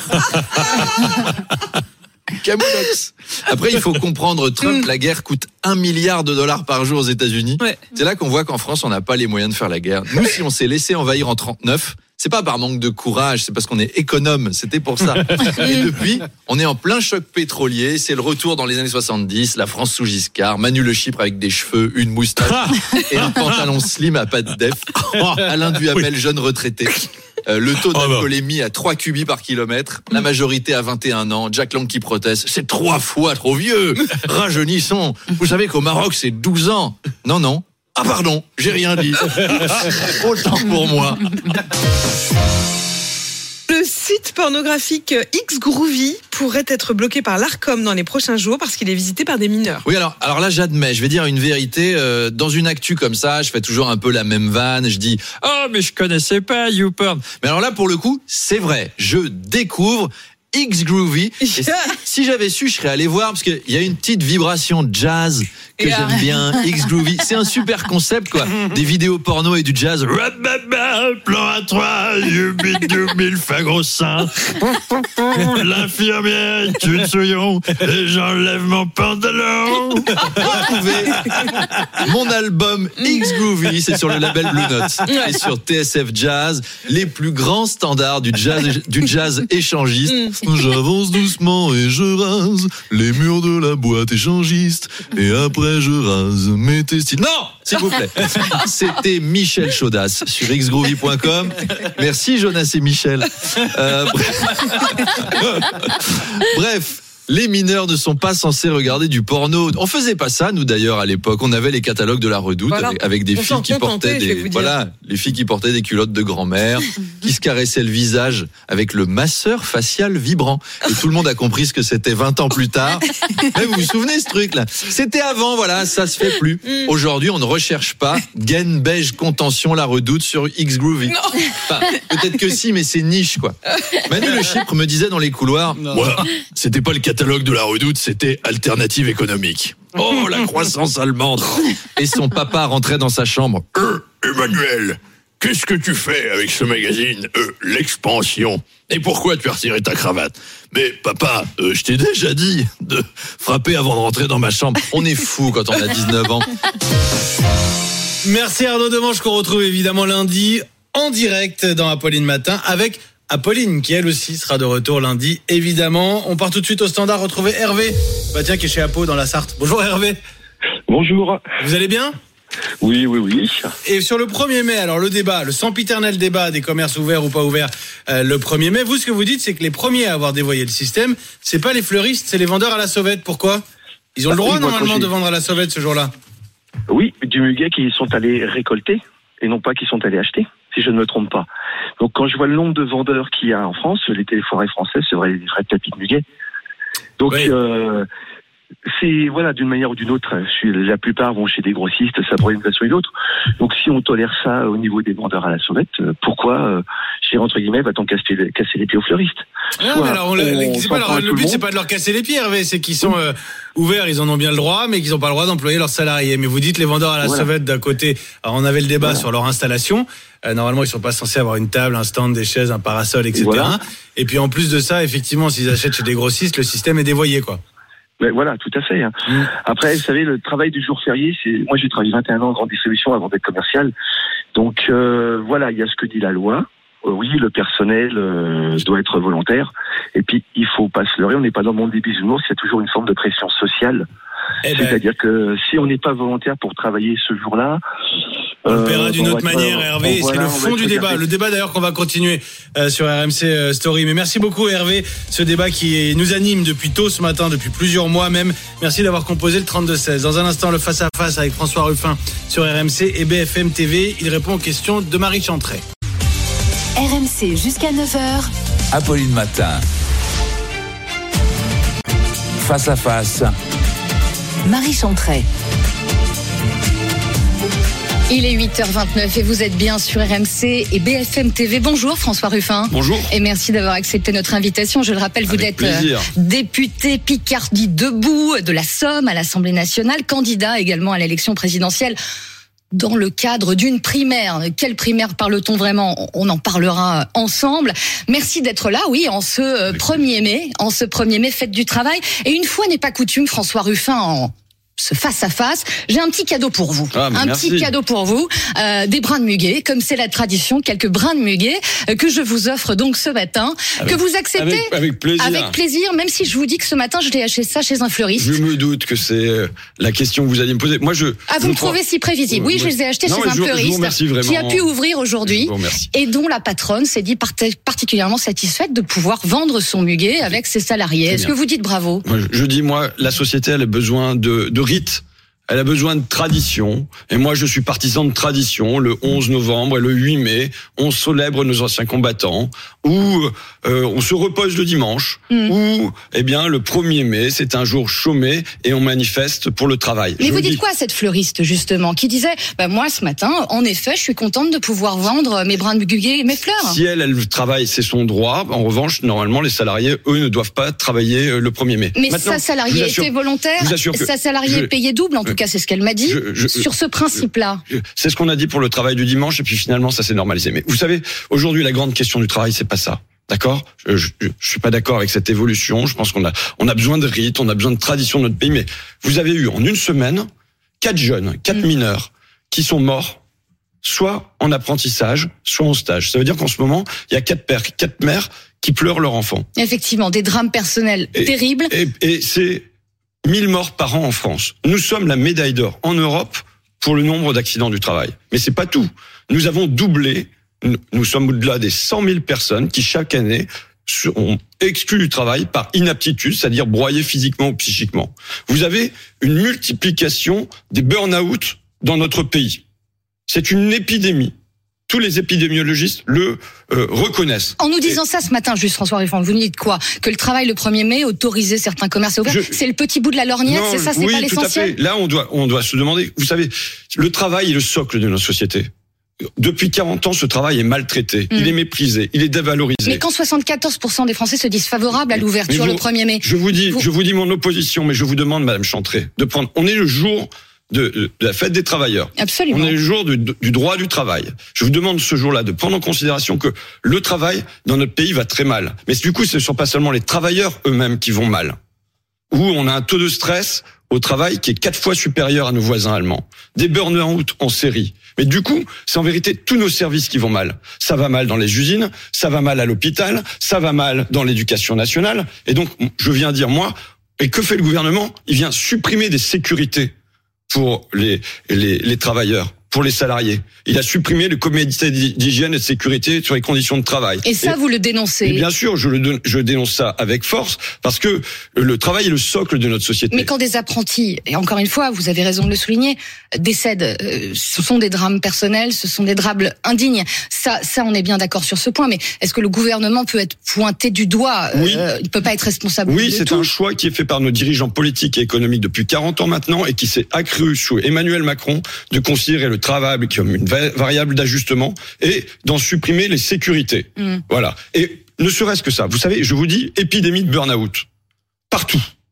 Camoulox. Après, il faut comprendre Trump. La guerre coûte $1 milliard par jour aux États-Unis. Ouais. C'est là qu'on voit qu'en France, on n'a pas les moyens de faire la guerre. Nous, si on s'est laissé envahir en 39. C'est pas par manque de courage, c'est parce qu'on est économe, c'était pour ça. Et depuis, on est en plein choc pétrolier, c'est le retour dans les années 70, la France sous Giscard, Manu Le Chypre avec des cheveux, une moustache et un pantalon slim à pattes def, Alain Duhamel, jeune retraité. Le taux d'alcoolémie à 3 cubis par kilomètre, la majorité à 21 ans, Jack Lang qui proteste, c'est 3 fois trop vieux, rajeunissons. Vous savez qu'au Maroc c'est 12 ans. Non. Ah pardon, j'ai rien dit. Autant pour moi. Le site pornographique Xgroovy pourrait être bloqué par l'Arcom dans les prochains jours parce qu'il est visité par des mineurs. Oui, alors là, j'admets, je vais dire une vérité. Dans une actu comme ça, je fais toujours un peu la même vanne. Je dis « Oh, mais je connaissais pas YouPorn ». Mais alors là, pour le coup, c'est vrai. Je découvre Xgroovy. Si j'avais su, je serais allé voir parce qu'il y a une petite vibration jazz que j'aime bien. Xgroovy, c'est un super concept quoi. Des vidéos porno et du jazz. Plan à 3, le gros sein. L'infirmière est une souillon et j'enlève mon pantalon. Retrouvez mon album Xgroovy, c'est sur le label Blue Note et sur TSF Jazz, les plus grands standards du jazz échangiste. J'avance doucement et je rase les murs de la boîte échangiste et après je rase mes testicules. Non, s'il vous plaît. C'était Michel Chaudas sur xgroovy.com. Merci Jonas et Michel. Bref. Les mineurs ne sont pas censés regarder du porno. On faisait pas ça, nous d'ailleurs, à l'époque. On avait les catalogues de la Redoute avec des filles qui portaient les filles qui portaient des culottes de grand-mère, qui se caressaient le visage avec le masseur facial vibrant. Et tout le monde a compris ce que c'était 20 ans plus tard. Mais vous vous souvenez ce truc-là? C'était avant, voilà, ça se fait plus. Aujourd'hui, on ne recherche pas gaine beige contention la Redoute sur Xgroovy. Enfin, peut-être que si, mais c'est niche, quoi. Manu Le Chypre me disait dans les couloirs, c'était pas le catalogue de la Redoute, c'était Alternative économique. Oh, la croissance allemande. Et son papa rentrait dans sa chambre. Emmanuel, qu'est-ce que tu fais avec ce magazine L'Expansion. Et pourquoi tu as retiré ta cravate? Mais papa, je t'ai déjà dit de frapper avant de rentrer dans ma chambre. On est fou quand on a 19 ans. Merci Arnaud Demanche qu'on retrouve évidemment lundi en direct dans Apolline Matin avec Apolline qui elle aussi sera de retour lundi évidemment. On part tout de suite au standard retrouver Hervé qui est chez Apo dans la Sarthe. Bonjour Hervé. Bonjour. Vous allez bien? Oui. Et sur le 1er mai, alors le débat, le sempiternel débat des commerces ouverts ou pas ouverts le 1er mai, vous ce que vous dites c'est que les premiers à avoir dévoyé le système, c'est pas les fleuristes, c'est les vendeurs à la sauvette. Pourquoi? Ils ont le droit normalement de vendre à la sauvette ce jour-là. Oui, du muguet qui sont allés récolter et non pas qui sont allés acheter, si je ne me trompe pas. Donc quand je vois le nombre de vendeurs qu'il y a en France, les téléforêts français, c'est vrai, les vrais tapis de muguet. Donc c'est d'une manière ou d'une autre, la plupart vont chez des grossistes, ça pour une façon ou une autre. Donc si on tolère ça au niveau des vendeurs à la sauvette, pourquoi entre guillemets va-t-on casser les pieds aux fleuristes? Non, mais alors le but c'est pas de leur casser les pieds, Hervé, c'est qu'ils sont ouverts, ils en ont bien le droit, mais qu'ils n'ont pas le droit d'employer leurs salariés. Mais vous dites les vendeurs à la sauvette d'un côté, alors on avait le débat sur leur installation. Normalement, ils sont pas censés avoir une table, un stand, des chaises, un parasol, etc. Et puis en plus de ça, effectivement, s'ils achètent chez des grossistes, le système est dévoyé, quoi. Mais voilà, tout à fait. Après, vous savez, le travail du jour férié, moi j'ai travaillé 21 ans en grande distribution avant d'être commercial. Donc il y a ce que dit la loi. oui, le personnel doit être volontaire. Et puis, il faut pas se leurrer, on n'est pas dans le monde des bisounours, il y a toujours une forme de pression sociale. C'est-à-dire que si on n'est pas volontaire pour travailler ce jour-là, on le paiera d'une autre manière, Hervé. C'est le fond du débat. Le débat d'ailleurs qu'on va continuer sur RMC Story. Mais merci beaucoup, Hervé. Ce débat qui nous anime depuis tôt ce matin, depuis plusieurs mois même. Merci d'avoir composé le 32-16. Dans un instant, le face-à-face avec François Ruffin sur RMC et BFM TV. Il répond aux questions de Marie Chantret. RMC jusqu'à 9h. Apolline Matin. Face-à-face. Marie Chantret. Il est 8h29 et vous êtes bien sur RMC et BFM TV. Bonjour François Ruffin. Bonjour. Et merci d'avoir accepté notre invitation. Je le rappelle, vous êtes député Picardie Debout de la Somme à l'Assemblée nationale, candidat également à l'élection présidentielle dans le cadre d'une primaire. Quelle primaire parle-t-on vraiment ? On en parlera ensemble. Merci d'être là, oui, en ce 1er mai, fête du travail. Et une fois n'est pas coutume, François Ruffin, en ce face-à-face, j'ai un petit cadeau pour vous. Petit cadeau pour vous, des brins de muguet, comme c'est la tradition, quelques brins de muguet que je vous offre donc ce matin, que vous acceptez avec plaisir. Avec plaisir, même si je vous dis que ce matin, je l'ai acheté ça chez un fleuriste. Je me doute que c'est la question que vous alliez me poser. Moi, vous me trouvez si prévisible. Oui, je les ai achetés chez un fleuriste qui a pu ouvrir aujourd'hui et dont la patronne s'est dit particulièrement satisfaite de pouvoir vendre son muguet avec ses salariés. Est-ce que vous dites bravo ? Je dis, la société, elle a besoin de rite. Elle a besoin de tradition. Et moi, je suis partisan de tradition. Le 11 novembre et le 8 mai, on célèbre nos anciens combattants. Ou on se repose le dimanche. Ou, le 1er mai, c'est un jour chômé et on manifeste pour le travail. Mais vous dites quoi à cette fleuriste, justement, qui disait, moi, ce matin, en effet, je suis contente de pouvoir vendre mes brins de muguet et mes fleurs. Si elle travaille, c'est son droit. En revanche, normalement, les salariés, eux, ne doivent pas travailler le 1er mai. Mais sa salariée était volontaire. Sa salariée payait double, en tout cas, c'est ce qu'elle m'a dit. Sur ce principe-là. C'est ce qu'on a dit pour le travail du dimanche, et puis finalement, ça s'est normalisé. Mais vous savez, aujourd'hui, la grande question du travail, c'est pas ça. D'accord ? Je suis pas d'accord avec cette évolution. Je pense qu'on a besoin de rites, on a besoin de tradition de notre pays. Mais vous avez eu en une semaine 4 mineurs qui sont morts, soit en apprentissage, soit en stage. Ça veut dire qu'en ce moment, il y a 4 mères qui pleurent leur enfant. Effectivement, des drames personnels terribles. Et c'est 1000 morts par an en France. Nous sommes la médaille d'or en Europe pour le nombre d'accidents du travail. Mais c'est pas tout. Nous avons doublé. Nous sommes au-delà des 100 000 personnes qui chaque année sont exclues du travail par inaptitude, c'est-à-dire broyées physiquement ou psychiquement. Vous avez une multiplication des burn-out dans notre pays. C'est une épidémie. Tous les épidémiologistes le reconnaissent. En nous disant ça ce matin, juste François Ruffin, vous nous dites quoi ? Que le travail le 1er mai, autoriser certains commerces à ouvrir, c'est le petit bout de la lorgnette, c'est ça, c'est pas l'essentiel ? Oui, tout à fait. Là, on doit se demander, vous savez, le travail est le socle de notre société. Depuis 40 ans, ce travail est maltraité, il est méprisé, il est dévalorisé. Mais quand 74% des Français se disent favorables à l'ouverture le 1er mai. Je vous dis mon opposition, mais je vous demande, Madame Chantret, de prendre. On est le jour de la fête des travailleurs. Absolument. On est le jour du droit du travail. Je vous demande ce jour-là de prendre en considération que le travail dans notre pays va très mal. Mais du coup, ce ne sont pas seulement les travailleurs eux-mêmes qui vont mal. Où on a un taux de stress au travail qui est 4 fois supérieur à nos voisins allemands. Des burn-out en série. Mais du coup, c'est en vérité tous nos services qui vont mal. Ça va mal dans les usines, ça va mal à l'hôpital, ça va mal dans l'éducation nationale. Et donc, je viens dire, et que fait le gouvernement ? Il vient supprimer des sécurités pour les travailleurs, pour les salariés. Il a supprimé le comité d'hygiène et de sécurité sur les conditions de travail. Et ça, vous le dénoncez ? Et bien sûr, je dénonce ça avec force, parce que le travail est le socle de notre société. Mais quand des apprentis, et encore une fois, vous avez raison de le souligner, décèdent, ce sont des drames personnels, ce sont des drames indignes. Ça, on est bien d'accord sur ce point, mais est-ce que le gouvernement peut être pointé du doigt ? Oui. Il peut pas être responsable de tout. Oui, c'est un choix qui est fait par nos dirigeants politiques et économiques depuis 40 ans maintenant, et qui s'est accru sous Emmanuel Macron, de considérer le travail comme une variable d'ajustement et d'en supprimer les sécurités. Voilà. Et ne serait-ce que ça. Vous savez, je vous dis, épidémie de burn-out. Partout.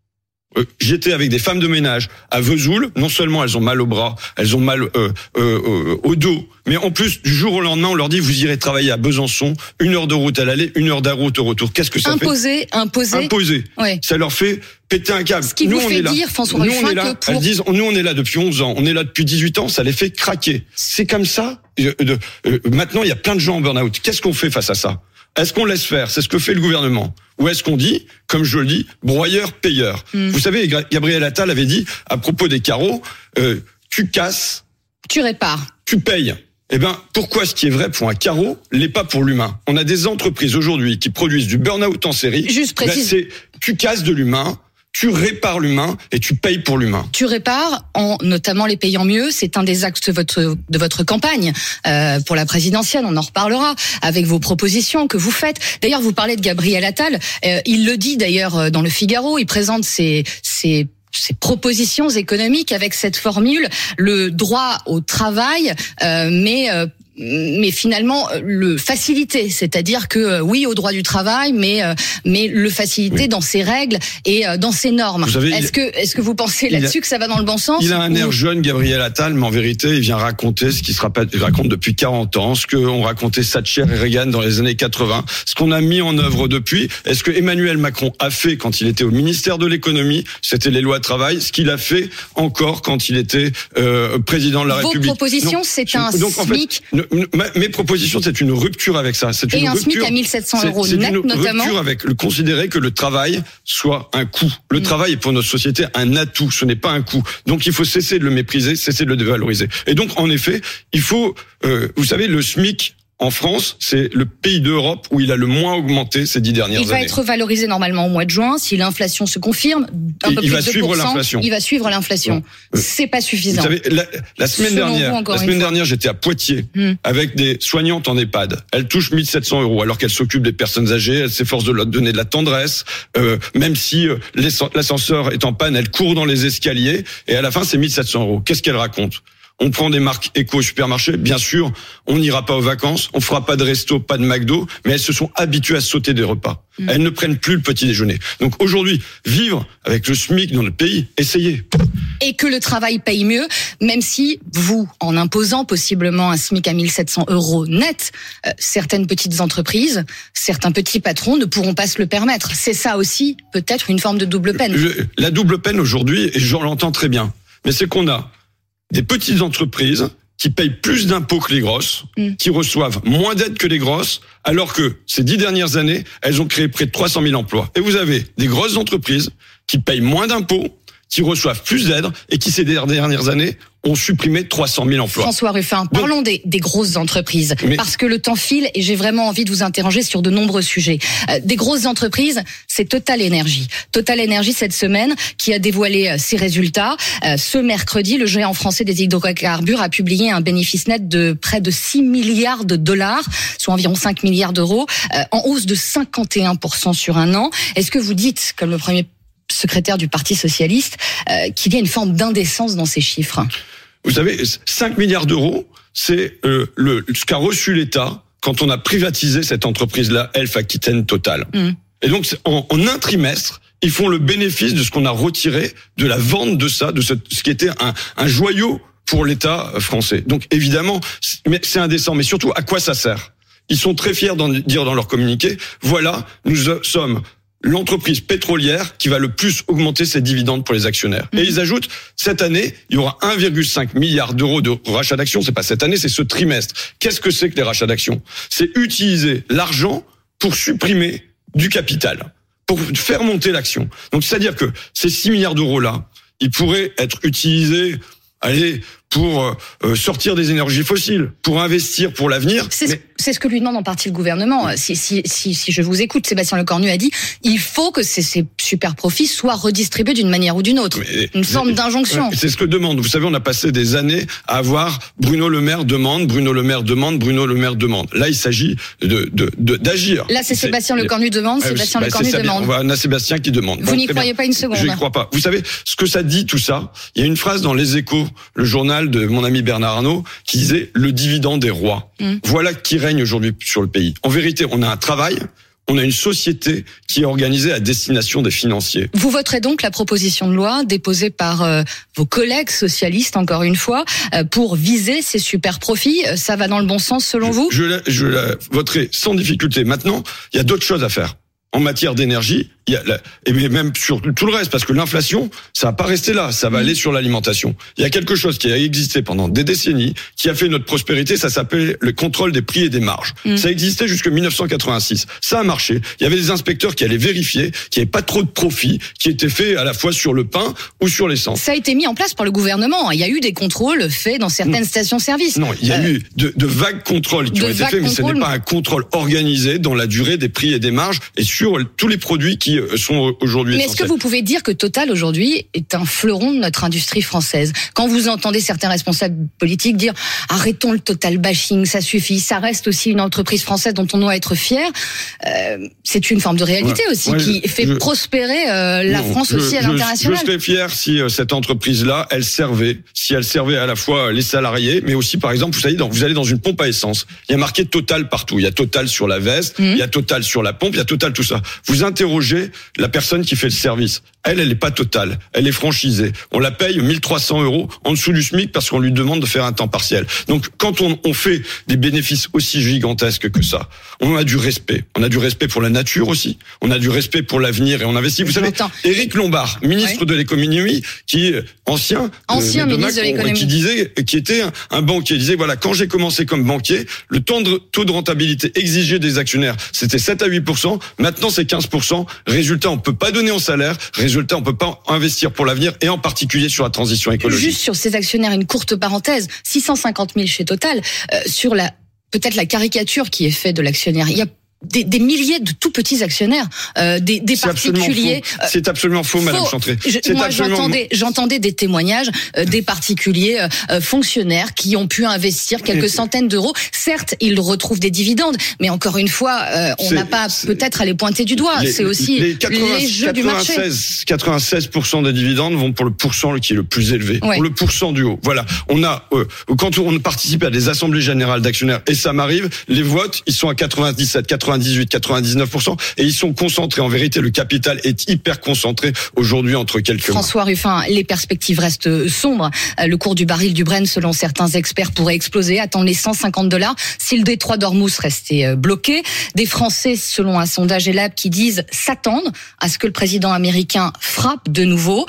J'étais avec des femmes de ménage à Vesoul. Non seulement elles ont mal au bras, elles ont mal au dos, mais en plus, du jour au lendemain, on leur dit vous irez travailler à Besançon, 1 heure de route à l'aller, 1 heure de route au retour. Qu'est-ce que ça fait ? Imposé. Ouais. Ça leur fait péter un câble. Ce qui vous fait dire, François Ruffin, que pour... Elles disent, nous on est là depuis 11 ans, on est là depuis 18 ans, ça les fait craquer. C'est comme ça. Maintenant, il y a plein de gens en burn-out. Qu'est-ce qu'on fait face à ça ? Est-ce qu'on laisse faire ? C'est ce que fait le gouvernement. Ou est-ce qu'on dit, comme je le dis, broyeur, payeur ? Vous savez, Gabriel Attal avait dit, à propos des carreaux, tu casses, tu répares, tu payes. Eh ben, pourquoi ce qui est vrai pour un carreau l'est pas pour l'humain ? On a des entreprises aujourd'hui qui produisent du burn-out en série. Juste précise. C'est, tu casses de l'humain, tu répares l'humain et tu payes pour l'humain. Tu répares en notamment les payant mieux. C'est un des axes de votre campagne pour la présidentielle. On en reparlera avec vos propositions que vous faites. D'ailleurs, vous parlez de Gabriel Attal. Il le dit d'ailleurs dans Le Figaro. Il présente ses propositions économiques avec cette formule, le droit au travail, mais finalement le faciliter, c'est-à-dire que oui au droit du travail, mais le faciliter dans ses règles et dans ses normes. Est-ce que vous pensez là-dessus que ça va dans le bon sens ? Il a un air jeune, Gabriel Attal, mais en vérité, il vient raconter ce qui raconte depuis 40 ans, ce qu'ont raconté Thatcher et Reagan dans les années 80, ce qu'on a mis en œuvre depuis. Est-ce que Emmanuel Macron a fait quand il était au ministère de l'économie, c'était les lois de travail, ce qu'il a fait encore quand il était président de la République. Vos propositions, c'est un SMIC. Mes propositions, c'est une rupture avec ça. C'est une rupture, SMIC à 1700 € net, notamment. C'est une rupture avec le considérer que le travail soit un coût. Le travail est pour notre société un atout, ce n'est pas un coût. Donc il faut cesser de le mépriser, cesser de le dévaloriser. Et donc en effet, il faut, vous savez, le SMIC en France, c'est le pays d'Europe où il a le moins augmenté ces 10 dernières années. Il va être valorisé normalement au mois de juin. Si l'inflation se confirme, un peu plus de 2%, il va suivre l'inflation. C'est pas suffisant. Vous savez, la semaine dernière, j'étais à Poitiers avec des soignantes en EHPAD. Elles touchent 1 700 € alors qu'elles s'occupent des personnes âgées. Elles s'efforcent de leur donner de la tendresse. Même si l'ascenseur est en panne, elles courent dans les escaliers. Et à la fin, c'est 1 700 €. Qu'est-ce qu'elles racontent ? On prend des marques éco au supermarché, bien sûr, on n'ira pas aux vacances, on fera pas de resto, pas de McDo, mais elles se sont habituées à sauter des repas. Elles ne prennent plus le petit déjeuner. Donc aujourd'hui, vivre avec le SMIC dans notre pays, essayez. Et que le travail paye mieux, même si vous, en imposant possiblement un SMIC à 1 700 € net, certaines petites entreprises, certains petits patrons ne pourront pas se le permettre. C'est ça aussi, peut-être, une forme de double peine. La double peine aujourd'hui, et j'en l'entends très bien, mais c'est qu'on a des petites entreprises qui payent plus d'impôts que les grosses, qui reçoivent moins d'aides que les grosses, alors que ces 10 dernières années, elles ont créé près de 300 000 emplois. Et vous avez des grosses entreprises qui payent moins d'impôts, qui reçoivent plus d'aides et qui, ces dernières années, ont supprimé 300 000 emplois. François Ruffin, parlons des grosses entreprises, parce que le temps file et j'ai vraiment envie de vous interroger sur de nombreux sujets. Des grosses entreprises, c'est Total Energy. Total Energy, cette semaine, qui a dévoilé ses résultats. Ce mercredi, le géant français des hydrocarbures a publié un bénéfice net de près de 6 milliards de dollars, soit environ 5 milliards d'euros, en hausse de 51% sur un an. Est-ce que vous dites, comme le premier secrétaire du Parti socialiste, qu'il y a une forme d'indécence dans ces chiffres? Vous savez, 5 milliards d'euros, c'est ce qu'a reçu l'État quand on a privatisé cette entreprise-là, Elf Aquitaine Total. Et donc, en un trimestre, ils font le bénéfice de ce qu'on a retiré de la vente de ça, de ce qui était un joyau pour l'État français. Donc, évidemment, c'est indécent. Mais surtout, à quoi ça sert? Ils sont très fiers d'en dire dans leur communiqué, voilà, nous sommes l'entreprise pétrolière qui va le plus augmenter ses dividendes pour les actionnaires. Et ils ajoutent, cette année, il y aura 1,5 milliard d'euros de rachats d'actions. C'est pas cette année, c'est ce trimestre. Qu'est-ce que c'est que les rachats d'actions? C'est utiliser l'argent pour supprimer du capital, pour faire monter l'action. Donc, c'est-à-dire que ces 6 milliards d'euros-là, ils pourraient être utilisés, pour sortir des énergies fossiles, pour investir pour l'avenir. C'est ce que lui demande en partie le gouvernement. Si je vous écoute, Sébastien Lecornu a dit, il faut que ces super profits soient redistribués d'une manière ou d'une autre. Une forme d'injonction. C'est ce que demande. Vous savez, on a passé des années à avoir Bruno Le Maire demande, Bruno Le Maire demande, Bruno Le Maire demande. Là, il s'agit d'agir. Là, c'est Sébastien Lecornu demande, Sébastien Lecornu demande. On a Sébastien qui demande. Vous n'y croyez pas une seconde? Je n'y crois pas. Vous savez, ce que ça dit, tout ça, il y a une phrase dans Les Échos, le journal de mon ami Bernard Arnault, qui disait le dividende des rois. Voilà qui règne aujourd'hui sur le pays. En vérité, on a un travail, On a une société qui est organisée à destination des financiers. Vous voterez donc la proposition de loi déposée par vos collègues socialistes, encore une fois, pour viser ces super profits. Ça va dans le bon sens selon vous ? Je la voterai sans difficulté. Maintenant, il y a d'autres choses à faire. En matière d'énergie, et même sur tout le reste, parce que l'inflation, ça va pas rester là, ça va aller sur l'alimentation. Il y a quelque chose qui a existé pendant des décennies, qui a fait notre prospérité, ça s'appelle le contrôle des prix et des marges. Ça existait jusqu'en 1986. Ça a marché. Il y avait des inspecteurs qui allaient vérifier qu'il n'y avait pas trop de profits qui étaient faits à la fois sur le pain ou sur l'essence. Ça a été mis en place par le gouvernement. Il y a eu des contrôles faits dans certaines stations-service. Non, il y a eu de vagues contrôles qui ont été faits, mais ce n'est pas un contrôle organisé dans la durée des prix et des marges et sur tous les produits qui sont aujourd'hui essentiels. Mais est-ce que vous pouvez dire que Total aujourd'hui est un fleuron de notre industrie française ? Quand vous entendez certains responsables politiques dire arrêtons le Total bashing, ça suffit, ça reste aussi une entreprise française dont on doit être fier, c'est une forme de réalité aussi qui fait prospérer la France aussi à l'international. Je serais fier si cette entreprise-là, elle servait à la fois les salariés, mais aussi par exemple, vous allez dans une pompe à essence, il y a marqué Total partout, il y a Total sur la veste, il y a Total sur la pompe, il y a Total tout ça. Vous interrogez la personne qui fait le service. Elle n'est pas Total. Elle est franchisée. On la paye 1 300 € en dessous du SMIC parce qu'on lui demande de faire un temps partiel. Donc, quand on fait des bénéfices aussi gigantesques que ça, on a du respect. On a du respect pour la nature aussi. On a du respect pour l'avenir et on investit. Vous savez, Éric Lombard, ministre de l'économie, qui ancien ministre de l'économie, qui était un banquier, disait voilà, quand j'ai commencé comme banquier, le taux de rentabilité exigé des actionnaires, c'était 7 à 8%. Maintenant, c'est 15%. Résultat, on peut pas donner en salaire. Résultat, on peut pas investir pour l'avenir et en particulier sur la transition écologique. Juste sur ces actionnaires, une courte parenthèse. 650 000 chez Total. Sur peut-être la caricature qui est faite de l'actionnaire. Il y a des milliers de tout petits actionnaires, des particuliers. C'est absolument faux, Madame Chantré. J'entendais des témoignages des particuliers fonctionnaires qui ont pu investir quelques centaines d'euros. Certes, ils retrouvent des dividendes, mais encore une fois, on n'a pas peut-être à les pointer du doigt. C'est aussi les jeux du marché. 96% des dividendes vont pour le pourcent qui est le plus élevé, pour le pourcent du haut. Voilà. On a quand on participe à des assemblées générales d'actionnaires, et ça m'arrive, les votes, ils sont à 98-99%, et ils sont concentrés. En vérité, le capital est hyper concentré aujourd'hui entre quelques mains. François Ruffin, les perspectives restent sombres. Le cours du baril du Brent, selon certains experts, pourrait exploser, attendre les $150 si le détroit d'Ormuz restait bloqué. Des Français, selon un sondage Ellab, qui disent s'attendre à ce que le président américain frappe de nouveau,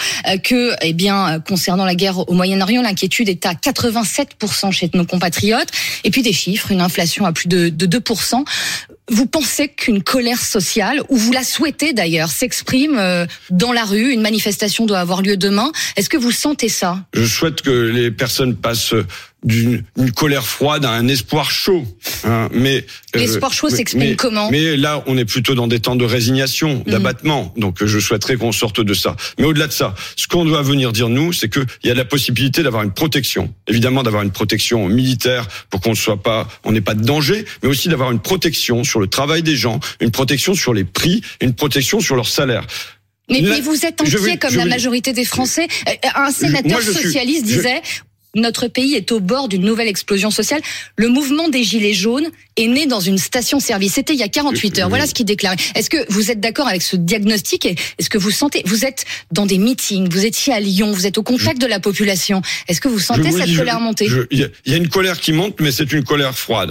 concernant la guerre au Moyen-Orient, l'inquiétude est à 87% chez nos compatriotes. Et puis des chiffres, une inflation à plus de 2%. Vous pensez qu'une colère sociale, ou vous la souhaitez d'ailleurs, s'exprime dans la rue, une manifestation doit avoir lieu demain. Est-ce que vous sentez ça ? Je souhaite que les personnes passent d'une colère froide à un espoir chaud. Mais l'espoir chaud s'exprime comment ? Mais là, on est plutôt dans des temps de résignation, d'abattement. Donc, je souhaiterais qu'on sorte de ça. Mais au-delà de ça, ce qu'on doit venir dire nous, c'est que il y a la possibilité d'avoir une protection. Évidemment, d'avoir une protection militaire pour qu'on n'ait pas de danger, mais aussi d'avoir une protection sur le travail des gens, une protection sur les prix, une protection sur leur salaire. Mais vous êtes inquiet comme la majorité des Français. Un sénateur socialiste disait notre pays est au bord d'une nouvelle explosion sociale. Le mouvement des Gilets jaunes est né dans une station-service. C'était il y a 48 heures. Voilà ce qu'il déclarait. Est-ce que vous êtes d'accord avec ce diagnostic ? Est-ce que vous sentez, vous êtes dans des meetings, vous étiez à Lyon, vous êtes au contact de la population. Est-ce que vous sentez cette colère monter ? Il y a une colère qui monte, mais c'est une colère froide.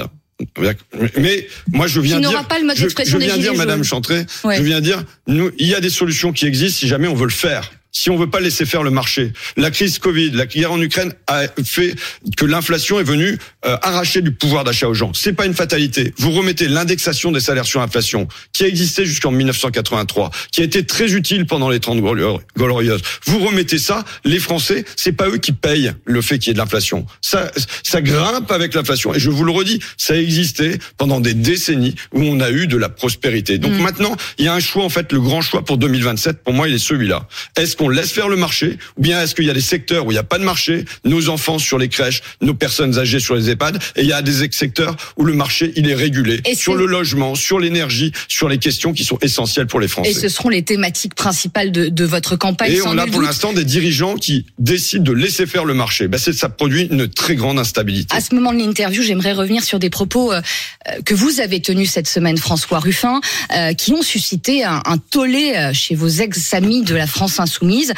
Mais moi je viens dire, Madame Chantré, je viens dire, il y a des solutions qui existent si jamais on veut le faire. Si on veut pas laisser faire le marché. La crise Covid, la guerre en Ukraine a fait que l'inflation est venue arracher du pouvoir d'achat aux gens. C'est pas une fatalité. Vous remettez l'indexation des salaires sur inflation, qui a existé jusqu'en 1983, qui a été très utile pendant les 30 glorieuses. Vous remettez ça, les Français, c'est pas eux qui payent le fait qu'il y ait de l'inflation. Ça grimpe avec l'inflation. Et je vous le redis, ça a existé pendant des décennies où on a eu de la prospérité. Donc maintenant, il y a un choix, en fait, le grand choix pour 2027, pour moi, il est celui-là. Est-ce qu'on qu'on laisse faire le marché, ou bien est-ce qu'il y a des secteurs où il n'y a pas de marché, nos enfants sur les crèches, nos personnes âgées sur les EHPAD, et il y a des secteurs où le marché, il est régulé, sur le logement, sur l'énergie, sur les questions qui sont essentielles pour les Français. Et ce seront les thématiques principales de votre campagne. Et on a pour l'instant des dirigeants qui décident de laisser faire le marché. Ça produit une très grande instabilité. À ce moment de l'interview, j'aimerais revenir sur des propos que vous avez tenus cette semaine, François Ruffin, qui ont suscité un tollé chez vos ex-amis de la France Insoumise,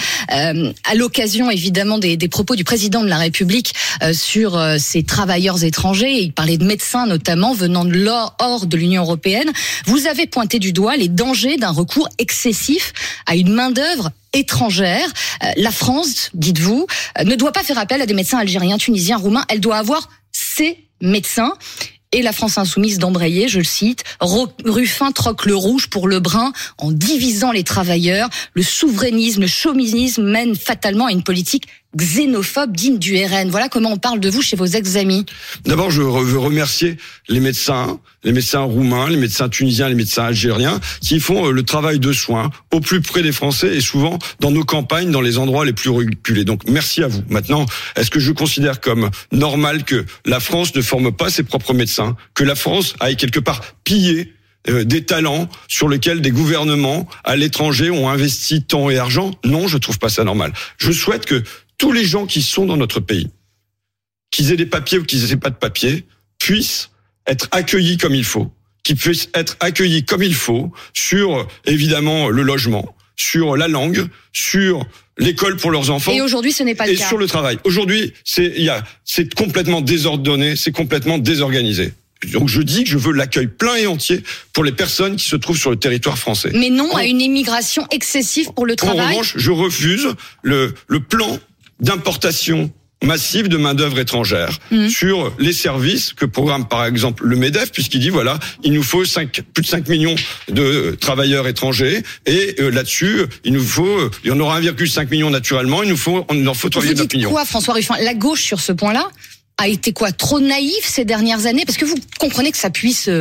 à l'occasion évidemment des propos du président de la République sur ces travailleurs étrangers. Il parlait de médecins notamment venant de hors de l'Union européenne. Vous avez pointé du doigt les dangers d'un recours excessif à une main-d'œuvre étrangère. La France, dites-vous, ne doit pas faire appel à des médecins algériens, tunisiens, roumains. Elle doit avoir ses médecins. Et la France Insoumise d'embrayer, je le cite, Ruffin troque le rouge pour le brun en divisant les travailleurs. Le souverainisme, le chauvinisme mène fatalement à une politique xénophobe digne du RN. Voilà comment on parle de vous chez vos ex-amis. D'abord, je veux remercier les médecins roumains, les médecins tunisiens, les médecins algériens, qui font le travail de soins au plus près des Français et souvent dans nos campagnes, dans les endroits les plus reculés. Donc, merci à vous. Maintenant, est-ce que je considère comme normal que la France ne forme pas ses propres médecins, que la France aille quelque part piller des talents sur lesquels des gouvernements à l'étranger ont investi temps et argent? Non, je trouve pas ça normal. Je souhaite que tous les gens qui sont dans notre pays, qu'ils aient des papiers ou qu'ils aient pas de papiers, puissent être accueillis comme il faut, qu'ils puissent être accueillis comme il faut sur, évidemment, le logement, sur la langue, sur l'école pour leurs enfants. Et aujourd'hui, ce n'est pas le cas. Et sur le travail. Aujourd'hui, c'est complètement désordonné, c'est complètement désorganisé. Donc je dis que je veux l'accueil plein et entier pour les personnes qui se trouvent sur le territoire français. Mais non à une immigration excessive pour le travail. En revanche, je refuse le plan d'importation massive de main-d'œuvre étrangère sur les services que programme par exemple le MEDEF, puisqu'il dit voilà, il nous faut plus de 5 millions de travailleurs étrangers et là-dessus, il y en aura 1,5 million naturellement, il en faut 3,9 millions. Vous dites quoi, François Ruffin? La gauche sur ce point-là a été trop naïf ces dernières années? Parce que vous comprenez que ça puisse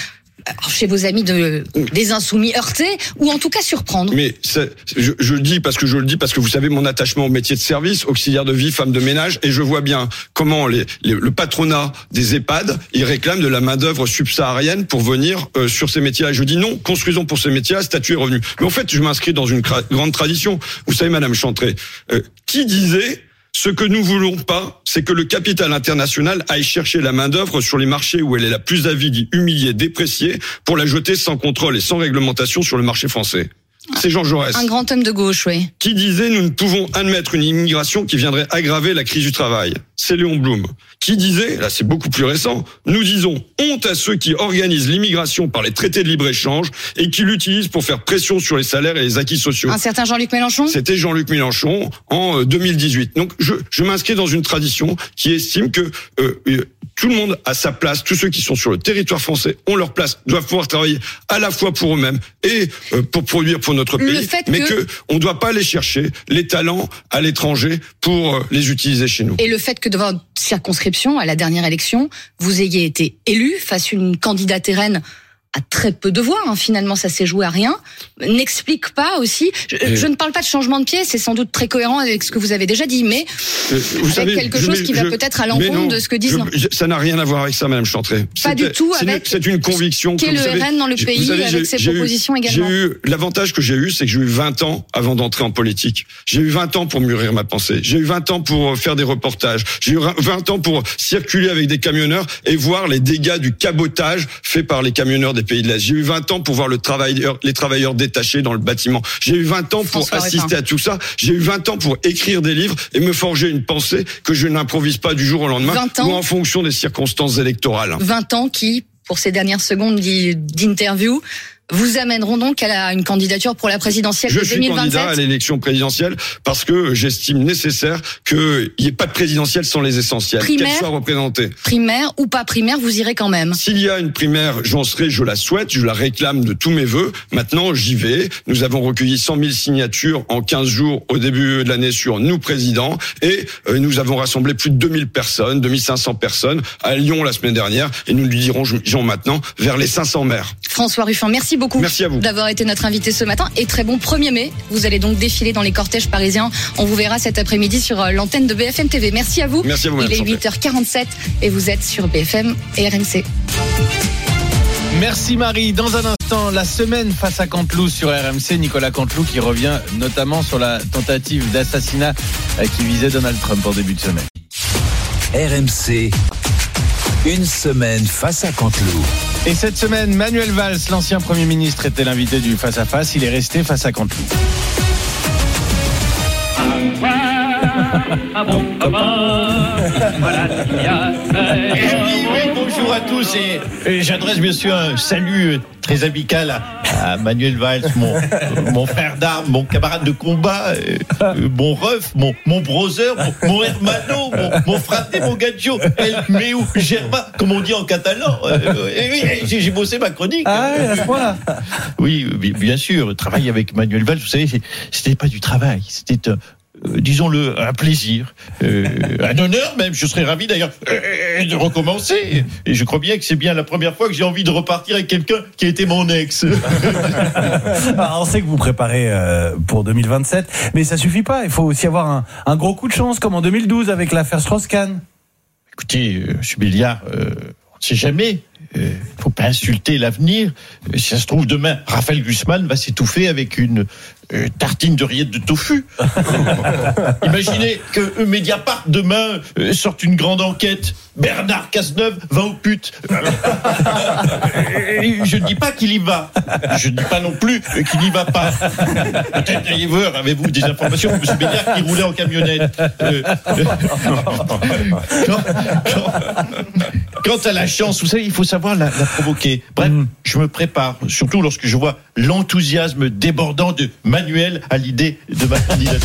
chez vos amis des insoumis heurter ou en tout cas surprendre. Mais je le dis parce que vous savez mon attachement au métier de service, auxiliaire de vie, femme de ménage, et je vois bien comment le patronat des EHPAD, ils réclament de la main-d'œuvre subsaharienne pour venir sur ces métiers-là. Je dis non, construisons pour ces métiers-là, statut et revenu. Mais en fait, je m'inscris dans une grande tradition. Vous savez, Madame Chantrey, qui disait ce que nous voulons pas, c'est que le capital international aille chercher la main-d'œuvre sur les marchés où elle est la plus avide, humiliée, dépréciée, pour la jeter sans contrôle et sans réglementation sur le marché français. C'est Jean Jaurès. Un grand homme de gauche, oui. Qui disait nous ne pouvons admettre une immigration qui viendrait aggraver la crise du travail. C'est Léon Blum. Qui disait, là c'est beaucoup plus récent, nous disons honte à ceux qui organisent l'immigration par les traités de libre-échange et qui l'utilisent pour faire pression sur les salaires et les acquis sociaux. Un certain Jean-Luc Mélenchon? C'était Jean-Luc Mélenchon en 2018. Donc je m'inscris dans une tradition qui estime que tout le monde a sa place, tous ceux qui sont sur le territoire français ont leur place, doivent pouvoir travailler à la fois pour eux-mêmes et pour produire pour notre pays, mais que on ne doit pas aller chercher les talents à l'étranger pour les utiliser chez nous. Et le fait que dans votre circonscription, à la dernière élection, vous ayez été élu face à une candidate RN à très peu de voix, finalement ça s'est joué à rien, n'explique pas aussi, je ne parle pas de changement de pied, c'est sans doute très cohérent avec ce que vous avez déjà dit, mais avec quelque chose qui va peut-être à l'encontre de ce que disent... ça n'a rien à voir avec ça, Madame Chantrey. Pas du tout avec c'est une conviction qu'est le RN dans le pays, avec ses propositions également. L'avantage que j'ai eu, c'est que j'ai eu 20 ans avant d'entrer en politique. J'ai eu 20 ans pour mûrir ma pensée. J'ai eu 20 ans pour faire des reportages. J'ai eu 20 ans pour circuler avec des camionneurs et voir les dégâts du cabotage fait par les camionneurs des pays de l'Est. J'ai eu 20 ans pour voir les travailleurs détachés dans le bâtiment. J'ai eu 20 ans pour assister à tout ça. J'ai eu 20 ans pour écrire des livres et me forger une pensée que je n'improvise pas du jour au lendemain ou en fonction des circonstances électorales. 20 ans qui, pour ces dernières secondes d'interview, vous amèneront donc à une candidature pour la présidentielle de 2027. Je suis candidat à l'élection présidentielle parce que j'estime nécessaire qu'il n'y ait pas de présidentielle sans les essentiels, qu'elle soit représentée. Primaire ou pas primaire, vous irez quand même. S'il y a une primaire, j'en serai, je la souhaite, je la réclame de tous mes vœux. Maintenant, j'y vais. Nous avons recueilli 100 000 signatures en 15 jours au début de l'année sur nous présidents et nous avons rassemblé plus de 2000 personnes, 2500 personnes à Lyon la semaine dernière et nous lui dirons maintenant vers les 500 maires. François Ruffin, merci beaucoup. beaucoup. Merci à vous d'avoir été notre invité ce matin et très bon 1er mai. Vous allez donc défiler dans les cortèges parisiens. On vous verra cet après-midi sur l'antenne de BFM TV. Merci à vous. Merci à vous. Il est 8h47 et vous êtes sur BFM et RMC. Merci Marie. Dans un instant, la semaine face à Canteloup sur RMC. Nicolas Canteloup qui revient notamment sur la tentative d'assassinat qui visait Donald Trump en début de semaine. RMC, une semaine face à Canteloup. Et cette semaine, Manuel Valls, l'ancien Premier ministre, était l'invité du face à face. Il est resté face à Canteloup. Un bon copain, voilà ce qu'il y a à faire. Oui, bonjour à tous et j'adresse bien sûr un salut très amical à Manuel Valls, mon frère d'armes, mon camarade de combat, mon ref, mon brother, mon hermano, mon fraté, mon gadjo, el meu germain, comme on dit en catalan. Oui, j'ai bossé ma chronique. Ah, à ce point-là. Oui, bien sûr, travailler avec Manuel Valls, vous savez, c'était pas du travail, c'était disons-le, un plaisir, un honneur même. Je serais ravi d'ailleurs de recommencer. Et je crois bien que c'est bien la première fois que j'ai envie de repartir avec quelqu'un qui a été mon ex. Alors, on sait que vous préparez pour 2027, mais ça suffit pas. Il faut aussi avoir un gros coup de chance, comme en 2012 avec l'affaire Strauss-Kahn. Écoutez, M. Béliard, on ne sait jamais. Il ne faut pas insulter l'avenir. Si ça se trouve, demain, Raphaël Glucksmann va s'étouffer avec une tartine de rillettes de tofu. Imaginez que Mediapart, demain, sorte une grande enquête. Bernard Cazeneuve va aux putes. Je ne dis pas qu'il y va. Je ne dis pas non plus qu'il n'y va pas. Peut-être d'ailleurs, avez-vous des informations de M. Béliard qui roulait en camionnette Quant à la chance, vous savez, il faut savoir la provoquer. Bref, je me prépare, surtout lorsque je vois l'enthousiasme débordant de Manuel à l'idée de ma candidature.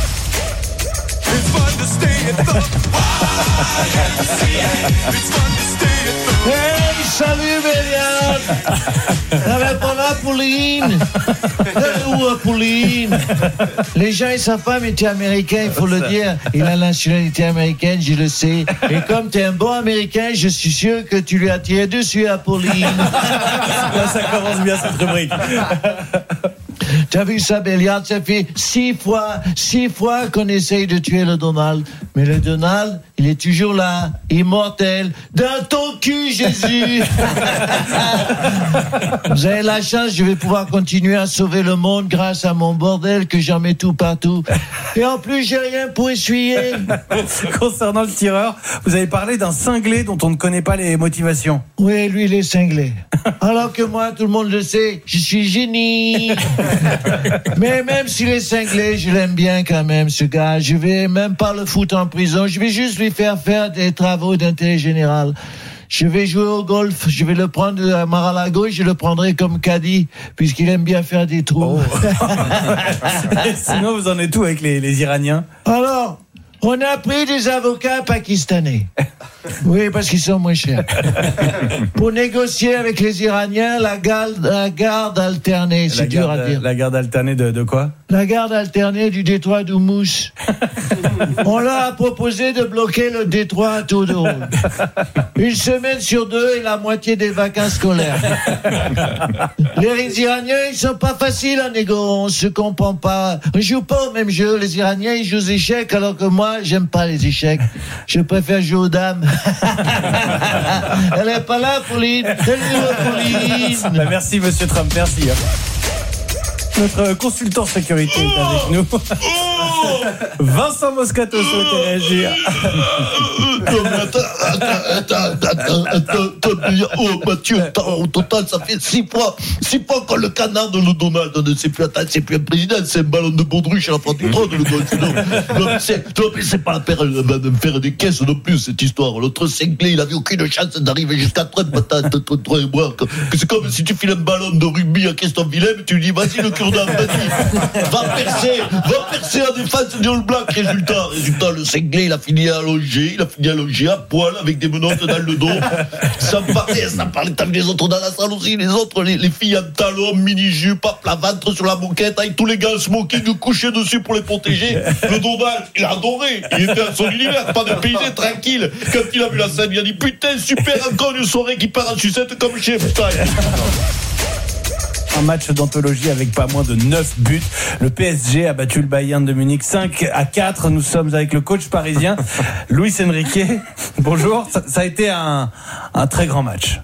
Hey, salut Béliard. T'avais pas là, Pauline? Où, Pauline? Les gens et sa femme étaient américains, il faut le dire. Il a la nationalité américaine, je le sais. Et comme t'es un bon américain, je suis sûr que tu lui as tiré dessus à Pauline. Là, ça commence bien cette rubrique. T'as vu ça, Béliard? Ça fait 6 fois qu'on essaye de tuer le Donald. Mais le Donald, il est toujours là, immortel. Dans ton cul, Jésus! Vous avez la chance, je vais pouvoir continuer à sauver le monde grâce à mon bordel que j'en mets tout partout. Et en plus, j'ai rien pour essuyer. Concernant le tireur, vous avez parlé d'un cinglé dont on ne connaît pas les motivations. Oui, lui, il est cinglé. Alors que moi, tout le monde le sait, je suis génie. Mais même s'il est cinglé, je l'aime bien quand même, ce gars. Je vais même pas le foutre en prison. Je vais juste lui faire des travaux d'intérêt général. Je vais jouer au golf. Je vais le prendre à Mar-a-Lago et je le prendrai comme caddie, puisqu'il aime bien faire des trous. Sinon, vous en êtes où avec les Iraniens? Alors, on a pris des avocats pakistanais. Oui, parce qu'ils sont moins chers. Pour négocier avec les Iraniens la garde alternée, c'est dur à dire. La garde alternée de quoi? La garde alternée du détroit d'Oumous. On leur a proposé de bloquer le détroit à tour de rôle. 1 semaine sur 2 et la moitié des vacances scolaires. Les Iraniens, ils sont pas faciles à négocier, on se comprend pas. On joue pas au même jeu. Les Iraniens, ils jouent aux échecs, alors que moi, j'aime pas les échecs. Je préfère jouer aux dames. Elle est pas là, Pauline. Elle est là, Pauline. Merci, monsieur Trump, merci. Notre consultant sécurité est avec nous. Vincent Moscato souhaite réagir. Oh Mathieu, au total ça fait 6 fois quand le canard de le Donald ne sait plus un président, c'est un ballon de baudruche à la fin du trône. C'est pas la peine de faire des caisses non plus cette histoire. L'autre cinglé, il avait aucune chance d'arriver jusqu'à Trump. C'est comme si tu files un ballon de rugby à Christophe Willem et tu lui dis vas-y le cure-dent, vas-y, va percer la défense du All Black. Résultat, le cinglé, il a fini allongé à poil avec des menottes dans le dos. Ça parlait, t'as vu les autres dans la salle aussi, les filles en talons, mini-jupe, à plat ventre sur la moquette, avec tous les gars en smoking couchés dessus pour les protéger. Le Donald, il a adoré, il était à son univers, pas de paysé, tranquille. Quand il a vu la scène, il a dit putain, super, encore une soirée qui part en sucette comme chez Epstein. Un match d'anthologie avec pas moins de 9 buts. Le PSG a battu le Bayern de Munich 5-4. Nous sommes avec le coach parisien Luis Enrique. Bonjour. Ça a été un très grand match.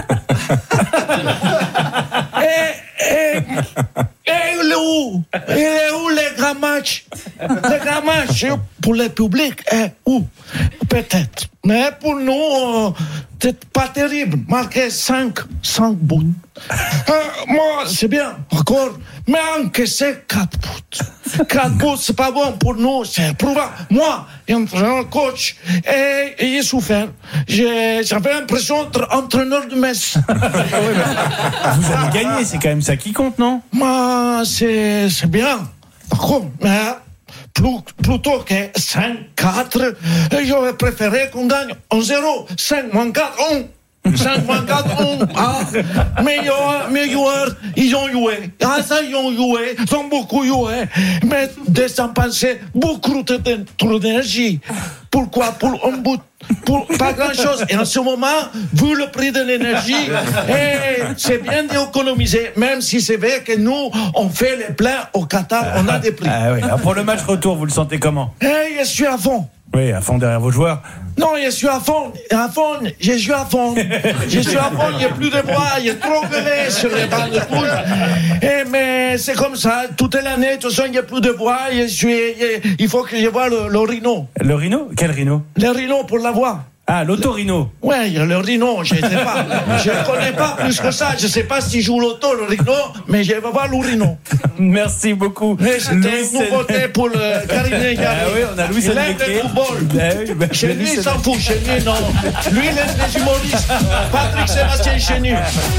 Il est où les grands matchs? Les grands matchs pour le public, où? Peut-être. Mais pour nous, c'est pas terrible. Marquer 5 buts. Moi, c'est bien, encore. Mais encaisser 4 buts. 4 buts, c'est pas bon pour nous. C'est probable. Moi, entraîneur, coach, et j'ai souffert. J'avais l'impression d'être entraîneur de Metz. Vous avez gagné, c'est quand même ça qui compte, non? Moi, c'est bien. D'accord, mais plutôt que 5-4, j'aurais préféré qu'on gagne 1-0. 5-4, 1. 5-4, 1. Mes joueurs, ils ont joué. Ils ont joué. Ils ont beaucoup joué. Mais dépensé beaucoup trop d'énergie. Pourquoi? Pour un but. Pour pas grand chose. Et en ce moment, vu le prix de l'énergie, c'est bien d'économiser, même si c'est vrai que nous, on fait les pleins au Qatar, on a des prix. Oui. Alors pour le match retour, vous le sentez comment? Je suis à fond. Oui, à fond derrière vos joueurs. Non, je suis à fond, je suis à fond, il n'y a plus de voix, il y a trop gueulé sur les bancs de touche. Mais c'est comme ça, toute l'année, de toute façon, il n'y a plus de voix, il faut que je voie le rhino. Le rhino? Quel rhino? Le rhino pour la voix. Ah, l'autorhino. Ouais, le rhino, je ne sais pas. Je ne connais pas plus que ça. Je ne sais pas s'il joue l'auto, le rhino, mais je vais voir le rhino. Merci beaucoup. Mais c'était une nouveauté pour le Caribéen. Ah oui, on a Luis Enrique. Il aime le football. Chez lui, il s'en fout. Chez lui, non. Lui, il aime les humoristes. Patrick Sébastien Chenu.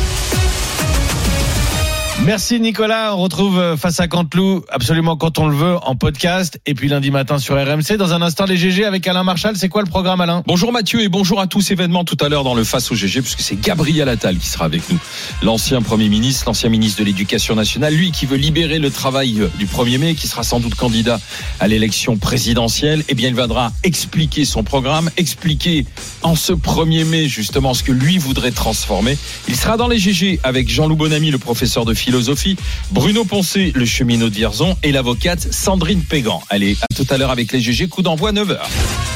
Merci Nicolas, on retrouve Face à Canteloup absolument quand on le veut en podcast et puis lundi matin sur RMC. Dans un instant les GG avec Alain Marchal, c'est quoi le programme Alain? Bonjour Mathieu et bonjour à tous. Événement tout à l'heure dans le Face au GG puisque c'est Gabriel Attal qui sera avec nous. L'ancien Premier ministre, l'ancien ministre de l'Éducation nationale, lui qui veut libérer le travail du 1er mai, qui sera sans doute candidat à l'élection présidentielle. Eh bien il viendra expliquer son programme, expliquer en ce 1er mai justement ce que lui voudrait transformer. Il sera dans les GG avec Jean-Loup Bonamy, le professeur de philosophie, Bruno Poncet, le cheminot de Vierzon et l'avocate Sandrine Pégan. Allez, à tout à l'heure avec les GG, coup d'envoi 9h.